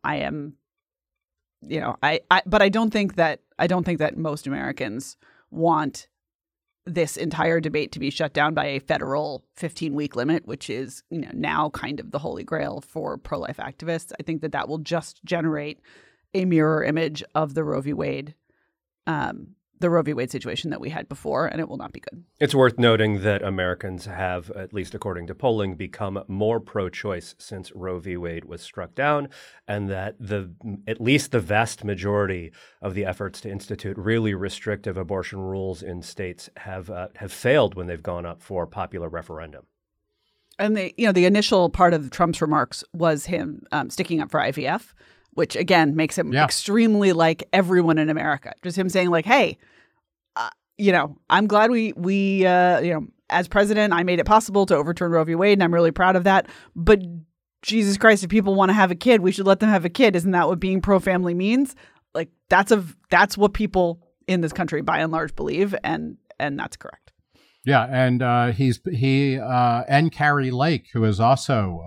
S2: I don't think that most Americans want this entire debate to be shut down by a federal 15-week limit, which is, now kind of the holy grail for pro-life activists. I think that will just generate a mirror image of the Roe v. Wade situation that we had before, and it will not be good.
S4: It's worth noting that Americans have, at least according to polling, become more pro-choice since Roe v. Wade was struck down, and that at least the vast majority of the efforts to institute really restrictive abortion rules in states have failed when they've gone up for popular referendum.
S2: And the initial part of Trump's remarks was him sticking up for IVF, which again makes him extremely like everyone in America. Just him saying like, hey, I'm glad we as president, I made it possible to overturn Roe v. Wade, and I'm really proud of that. But Jesus Christ, if people want to have a kid, we should let them have a kid. Isn't that what being pro-family means? Like that's what people in this country by and large believe, and that's correct.
S3: Yeah, and he and Carrie Lake, who has also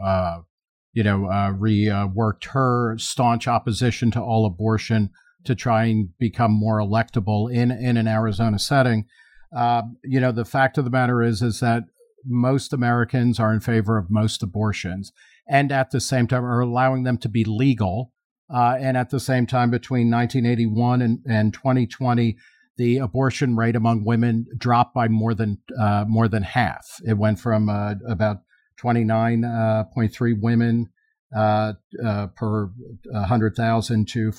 S3: reworked her staunch opposition to all abortion to try and become more electable in an Arizona setting. The fact of the matter is that most Americans are in favor of most abortions, and at the same time are allowing them to be legal. And at the same time, between 1981 and 2020, the abortion rate among women dropped by more than half. It went from about 29.3 women per 100,000 to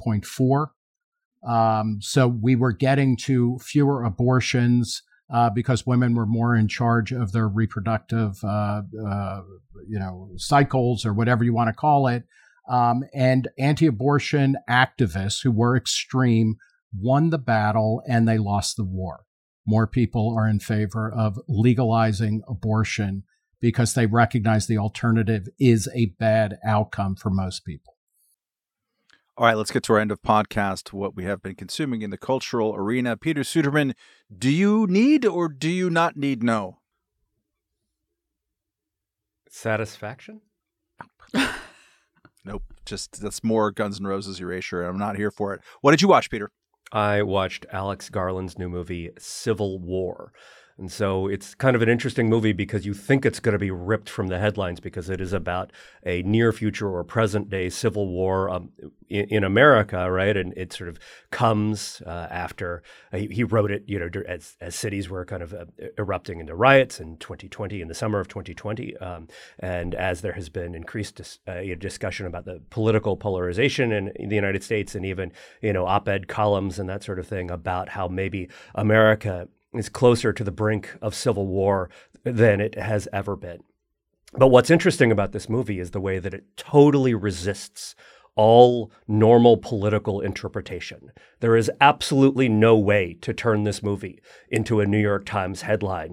S3: 14.4. So we were getting to fewer abortions because women were more in charge of their reproductive, cycles or whatever you want to call it. And anti-abortion activists who were extreme won the battle and they lost the war. More people are in favor of legalizing abortion because they recognize the alternative is a bad outcome for most people.
S1: All right, let's get to our end of podcast, what we have been consuming in the cultural arena. Peter Suderman, do you need or do you not need no?
S4: Satisfaction?
S1: Nope. Just that's more Guns N' Roses erasure. I'm not here for it. What did you watch, Peter?
S4: I watched Alex Garland's new movie, Civil War. And so it's kind of an interesting movie because you think it's going to be ripped from the headlines because it is about a near future or present day civil war in America, right? And it sort of comes after he wrote it, as cities were kind of erupting into riots in 2020, in the summer of 2020, and as there has been increased discussion about the political polarization in the United States, and even op-ed columns and that sort of thing about how maybe America is closer to the brink of civil war than it has ever been. But what's interesting about this movie is the way that it totally resists all normal political interpretation. There is absolutely no way to turn this movie into a New York Times headline.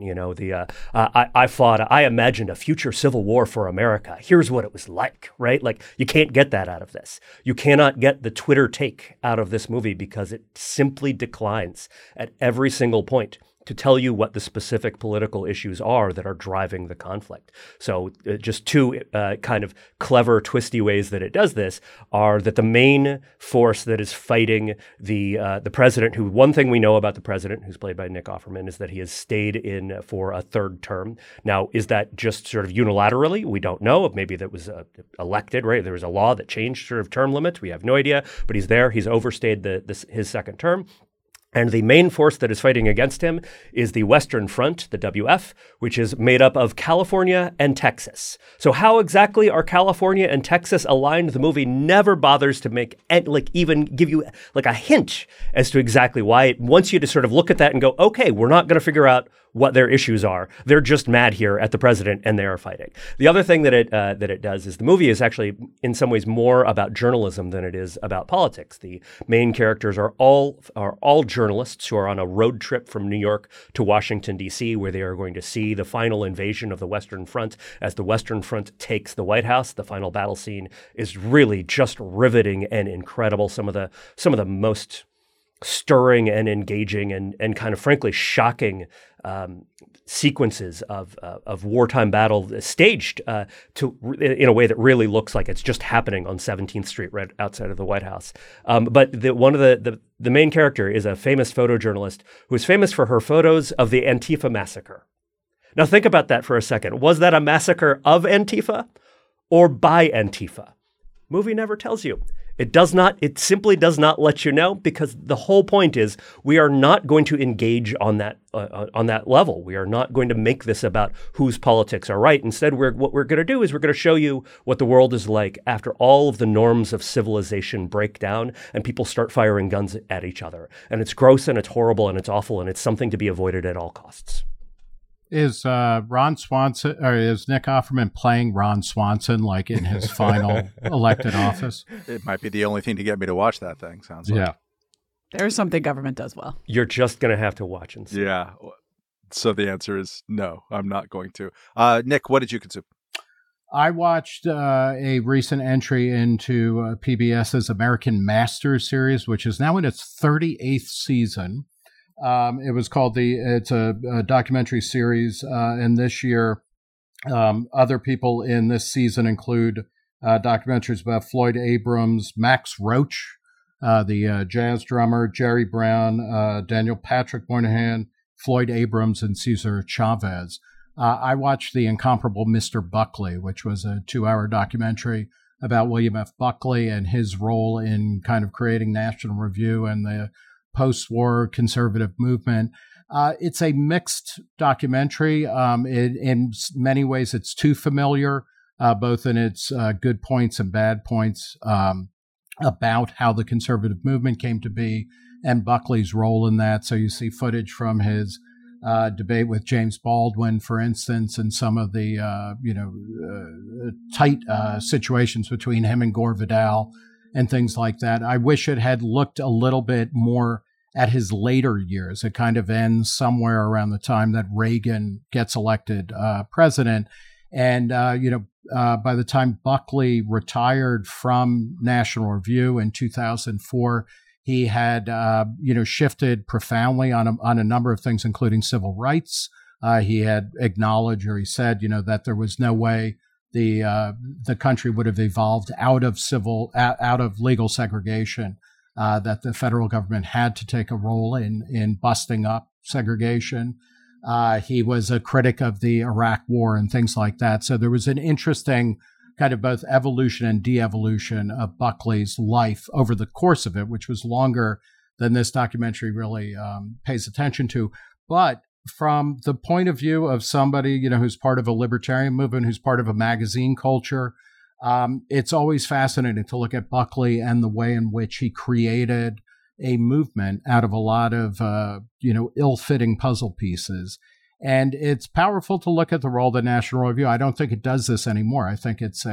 S4: I imagined a future civil war for America. Here's what it was like, right? Like, you can't get that out of this. You cannot get the Twitter take out of this movie because it simply declines at every single point to tell you what the specific political issues are that are driving the conflict. So just two kind of clever, twisty ways that it does this are that the main force that is fighting the president, who one thing we know about the president, who's played by Nick Offerman, is that he has stayed in for a third term. Now, is that just sort of unilaterally? We don't know. Maybe that was elected, right? There was a law that changed sort of term limits. We have no idea, but he's there. He's overstayed his second term. And the main force that is fighting against him is the Western Front, the WF, which is made up of California and Texas. So how exactly are California and Texas aligned? The movie never bothers to even give you like a hint as to exactly why. It wants you to sort of look at that and go, okay, we're not going to figure out what their issues are. They're just mad here at the president and they are fighting. The other thing that it does is the movie is actually in some ways more about journalism than it is about politics. The main characters are all journalists who are on a road trip from New York to Washington, D.C., where they are going to see the final invasion of the Western Front as the Western Front takes the White House. The final battle scene is really just riveting and incredible. Some of the most stirring and engaging and kind of frankly shocking sequences of wartime battle staged in a way that really looks like it's just happening on 17th Street right outside of the White House. But one of the main character is a famous photojournalist who is famous for her photos of the Antifa massacre. Now think about that for a second. Was that a massacre of Antifa or by Antifa? Movie never tells you. It simply does not let you know, because the whole point is we are not going to engage on that level. We are not going to make this about whose politics are right. Instead, what we're going to do is we're going to show you what the world is like after all of the norms of civilization break down and people start firing guns at each other. And it's gross and it's horrible and it's awful and it's something to be avoided at all costs.
S3: Is Ron Swanson, or is Nick Offerman playing Ron Swanson like in his final elected office?
S1: It might be the only thing to get me to watch that thing, sounds like.
S3: Yeah.
S2: There's something government does well.
S4: You're just going to have to watch and see.
S1: Yeah. So the answer is no, I'm not going to. Nick, what did you consume?
S3: I watched a recent entry into PBS's American Masters series, which is now in its 38th season. It was called it's a documentary series, and this year, other people in this season include documentaries about Floyd Abrams, Max Roach, the jazz drummer, Jerry Brown, Daniel Patrick Moynihan, Floyd Abrams, and Cesar Chavez. I watched The Incomparable Mr. Buckley, which was a 2-hour documentary about William F. Buckley and his role in kind of creating National Review and the post-war conservative movement. It's a mixed documentary. In many ways, it's too familiar, both in its good points and bad points about how the conservative movement came to be and Buckley's role in that. So you see footage from his debate with James Baldwin, for instance, and some of the tight situations between him and Gore Vidal and things like that. I wish it had looked a little bit more at his later years. It kind of ends somewhere around the time that Reagan gets elected president. And, by the time Buckley retired from National Review in 2004, he had, shifted profoundly on a number of things, including civil rights. He had acknowledged, or he said, that there was no way the country would have evolved out of legal segregation, that the federal government had to take a role in busting up segregation. He was a critic of the Iraq War and things like that. So there was an interesting kind of both evolution and de-evolution of Buckley's life over the course of it, which was longer than this documentary really pays attention to. But from the point of view of somebody, who's part of a libertarian movement, who's part of a magazine culture, it's always fascinating to look at Buckley and the way in which he created a movement out of a lot of, ill-fitting puzzle pieces. And it's powerful to look at the role of the National Review. I don't think it does this anymore. I think it's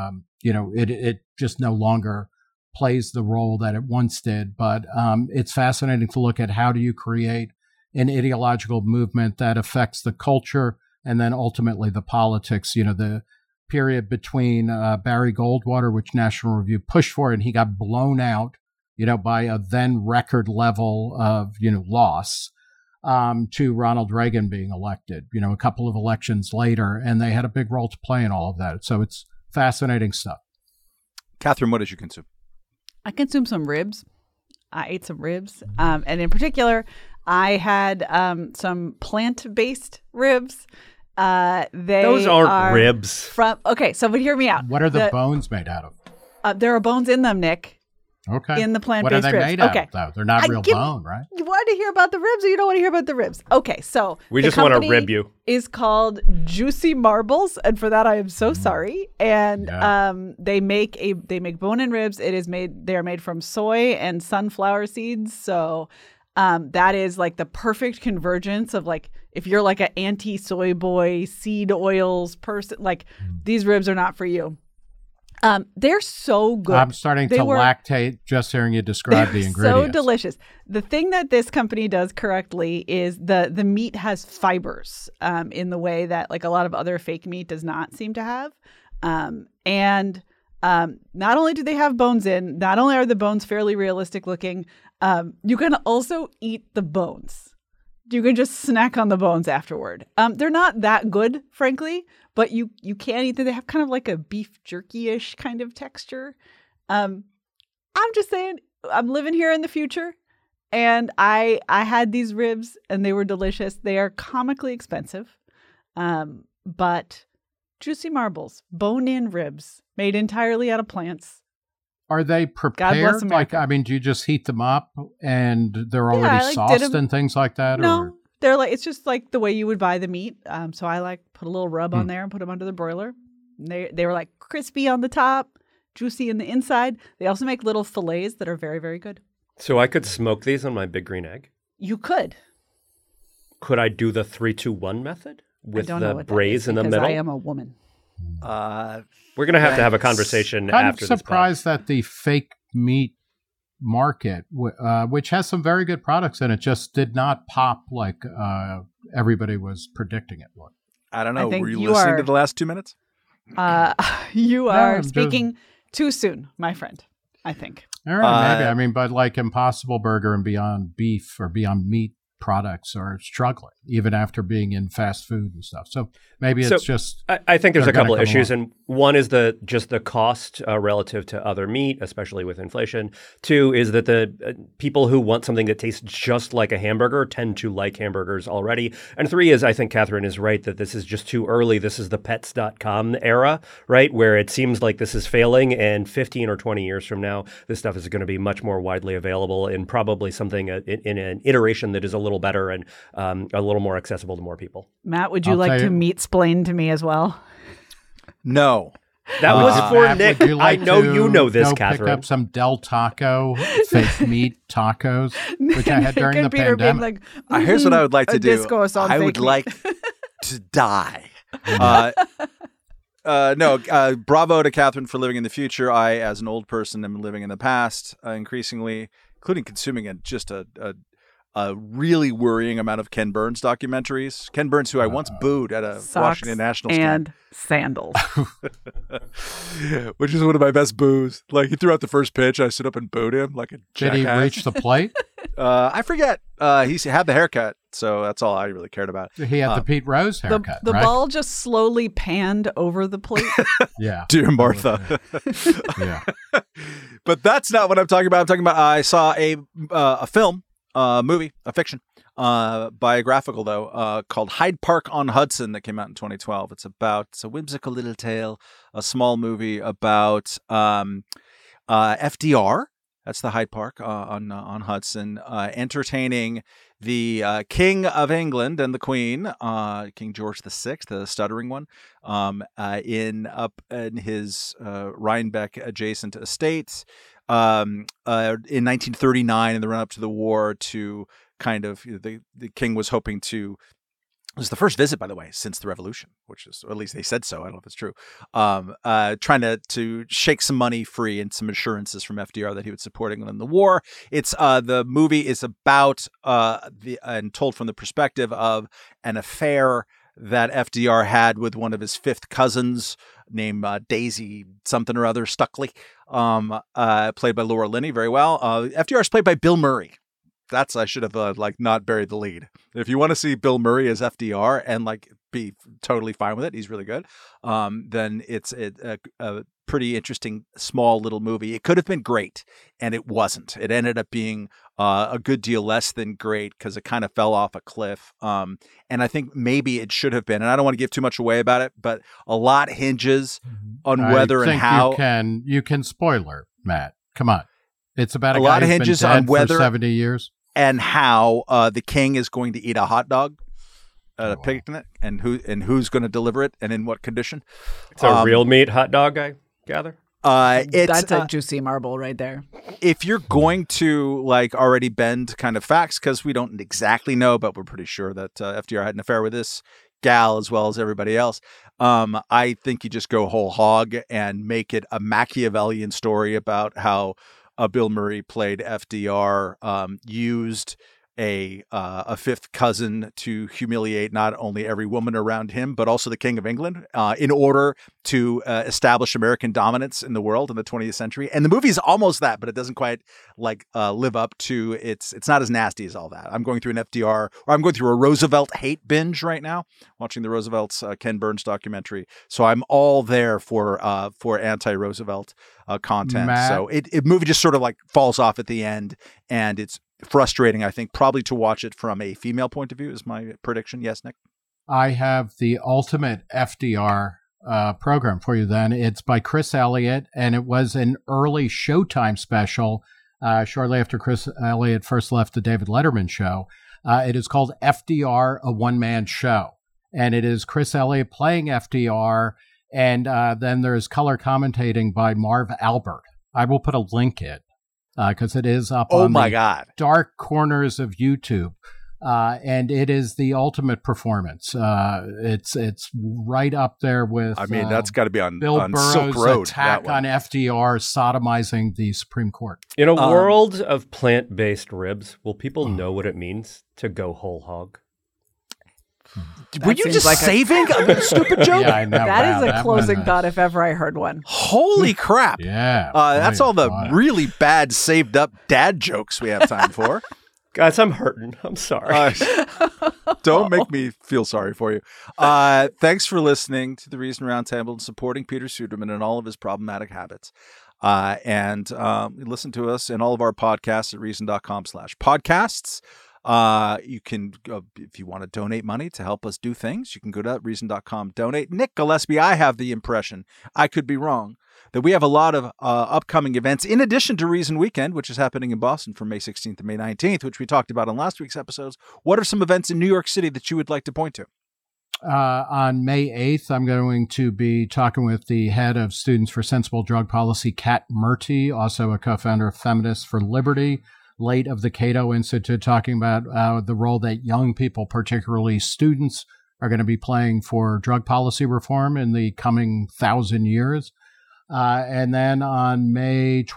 S3: it just no longer plays the role that it once did. But it's fascinating to look at how do you create an ideological movement that affects the culture and then ultimately the politics. The period between Barry Goldwater, which National Review pushed for, and he got blown out, by a then record level of, loss, to Ronald Reagan being elected, a couple of elections later, and they had a big role to play in all of that. So it's fascinating stuff.
S1: Catherine, what did you consume?
S2: I consumed some ribs. I ate some ribs. And in particular, I had some plant-based ribs.
S4: Those aren't ribs.
S2: Okay, so but hear me out.
S3: What are the bones made out of?
S2: There are bones in them, Nick.
S3: Okay.
S2: in the
S3: What are
S2: plant-based
S3: they
S2: ribs.
S3: made out
S2: Okay.
S3: of, though? They're not real bone, right?
S2: You want to hear about the ribs or you don't want to hear about the ribs? Okay, so
S4: We
S2: the
S4: just want to
S2: company
S4: rib you.
S2: is called Juicy Marbles, and for that I am so sorry. And they make bone-in ribs. They are made from soy and sunflower seeds. So that is like the perfect convergence of like if you're like an anti-soy boy seed oils person, like these ribs are not for you. They're so good.
S3: I'm starting to lactate just hearing you describe the ingredients.
S2: So delicious. The thing that this company does correctly is the meat has fibers in the way that like a lot of other fake meat does not seem to have. And not only do they have bones in, not only are the bones fairly realistic looking, you can also eat the bones. You can just snack on the bones afterward. They're not that good, frankly, but you can eat them. They have kind of like a beef jerky-ish kind of texture. I'm just saying, I'm living here in the future, and I had these ribs, and they were delicious. They are comically expensive, but Juicy Marbles, bone-in ribs made entirely out of plants.
S3: Are they prepared?
S2: America.
S3: Like, I mean, do you just heat them up and they're already sauced and things like that?
S2: No,
S3: or?
S2: they're like, it's just like the way you would buy the meat. So I like put a little rub on there and put them under the broiler. And they were like crispy on the top, juicy in the inside. They also make little fillets that are very, very good.
S4: So I could smoke these on my Big Green Egg?
S2: You could.
S4: Could I do the 3-2-1 method with the braise in the
S2: because
S4: middle?
S2: I am a woman.
S4: We're going to have a conversation
S3: kind
S4: after
S3: of
S4: this.
S3: Surprised that the fake meat market, which has some very good products in it, just did not pop like everybody was predicting it would.
S1: I don't know. Were you listening to the last 2 minutes?
S2: You are speaking too soon, my friend, I think.
S3: All right, maybe. I mean, but like Impossible Burger and Beyond Beef or Beyond Meat products are struggling even after being in fast food and stuff. So maybe it's just...
S4: I think there's a couple of issues, and one is the cost relative to other meat, especially with inflation. Two is that the people who want something that tastes just like a hamburger tend to like hamburgers already. And three is, I think Catherine is right that this is just too early. This is the pets.com era, right, where it seems like this is failing, and 15 or 20 years from now, this stuff is going to be much more widely available and probably something in an iteration that is a little better and a little more accessible to more people.
S2: Matt, would you like to meat-splain to me to me as well?
S1: No.
S4: That was for
S3: Matt,
S4: Nick.
S3: Like
S4: I know you know this,
S3: go
S4: Catherine.
S3: Pick up some Del Taco fake meat tacos, which I had during the pandemic.
S1: Here's what I would like to do.
S2: I
S1: would like to die. Bravo to Catherine for living in the future. I, as an old person, am living in the past increasingly, including consuming a really worrying amount of Ken Burns documentaries. Ken Burns, who I once booed at a Washington Nationals
S2: and sandals.
S1: Which is one of my best boos. Like, he threw out the first pitch, I stood up and booed him like a jackass.
S3: Did he reach the plate?
S1: I forget. He had the haircut, so that's all I really cared about.
S3: He had the Pete Rose haircut,
S2: The
S3: right?
S2: ball just slowly panned over the plate.
S3: Yeah.
S1: Dear Martha.
S3: Yeah.
S1: But that's not what I'm talking about. I'm talking about I saw a film, movie, a fiction, biographical though, called Hyde Park on Hudson that came out in 2012. It's a whimsical little tale, a small movie about FDR. That's the Hyde Park on Hudson, entertaining the King of England and the Queen, King George VI, the stuttering one, in his Rhinebeck adjacent estates. In 1939, in the run-up to the war, to kind of the king was hoping to. It was the first visit, by the way, since the revolution, which is, or at least they said so. I don't know if it's true. Trying to shake some money free and some assurances from FDR that he would support England in the war. It's the movie is about and told from the perspective of an affair that FDR had with one of his fifth cousins named Daisy something or other Stuckley, played by Laura Linney very well. FDR is played by Bill Murray. I should have not buried the lead. If you want to see Bill Murray as FDR and be totally fine with it, he's really good. Then it's a pretty interesting small little movie. It could have been great, and it wasn't. It ended up being a good deal less than great because it kind of fell off a cliff. And I think maybe it should have been. And I don't want to give too much away about it, but a lot hinges on whether and how.
S3: You can spoiler, Matt. Come on. It's about
S1: a
S3: a
S1: lot
S3: guy
S1: of
S3: who's
S1: hinges
S3: been dead
S1: on whether
S3: for 70 years.
S1: and how the king is going to eat a hot dog at a picnic, and who's going to deliver it, and in what condition.
S4: It's a real meat hot dog, I gather.
S2: That's a juicy marble right there.
S1: If you're going to like already bend kind of facts, because we don't exactly know, but we're pretty sure that FDR had an affair with this gal as well as everybody else. I think you just go whole hog and make it a Machiavellian story about how Bill Murray played FDR, used a fifth cousin to humiliate not only every woman around him, but also the King of England, in order to establish American dominance in the world in the 20th century. And the movie is almost that, but it doesn't quite live up to it's not as nasty as all that. I'm going through an FDR, or I'm going through a Roosevelt hate binge right now, watching the Roosevelt's Ken Burns documentary. So I'm all there for anti-Roosevelt content.
S3: Matt?
S1: So it movie just sort of like falls off at the end, and it's frustrating, I think, probably to watch it from a female point of view is my prediction. Yes, Nick?
S3: I have the ultimate FDR program for you then. It's by Chris Elliott, and it was an early Showtime special shortly after Chris Elliott first left the David Letterman show. It is called FDR, a one-man show. And it is Chris Elliott playing FDR, and then there's color commentating by Marv Albert. I will put a link in. Because it is up on the dark corners of YouTube, and it is the ultimate performance. It's right up there with.
S1: I mean, that's got to be on
S3: Bill
S1: on
S3: Burrow's
S1: Silk Road.
S3: attack on FDR, sodomizing the Supreme Court.
S4: In a world of plant-based ribs, will people know what it means to go whole hog?
S1: Were you just like saving a stupid joke?
S3: Yeah, I know.
S2: That is a closing thought if ever I heard one.
S1: Holy crap.
S3: Yeah.
S1: That's all the really bad saved up dad jokes we have time for.
S4: Guys, I'm hurting. I'm sorry.
S1: Don't make me feel sorry for you. Thanks for listening to the Reason Roundtable and supporting Peter Suderman and all of his problematic habits. And listen to us in all of our podcasts at reason.com/podcasts. You can, if you want to donate money to help us do things, you can go to reason.com, donate. Nick Gillespie, I have the impression, I could be wrong, that we have a lot of upcoming events in addition to Reason Weekend, which is happening in Boston from May 16th to May 19th, which we talked about on last week's episodes. What are some events in New York City that you would like to point to?
S3: On May 8th, I'm going to be talking with the head of Students for Sensible Drug Policy, Kat Murty, also a co-founder of Feminists for Liberty, late of the Cato Institute, talking about the role that young people, particularly students, are going to be playing for drug policy reform in the coming 1,000 years. And then on May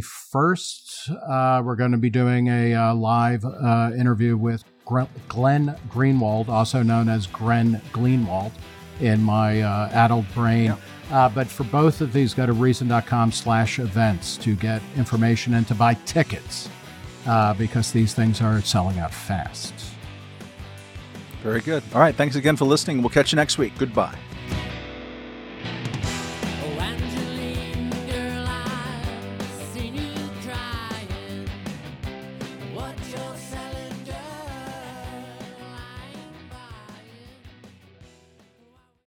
S3: 21st, we're going to be doing a live interview with Glenn Greenwald, also known as Gren Greenwald, in my adult brain. Yeah. But for both of these, go to reason.com/events to get information and to buy tickets. Because these things are selling out fast.
S1: Very good. All right. Thanks again for listening. We'll catch you next week. Goodbye.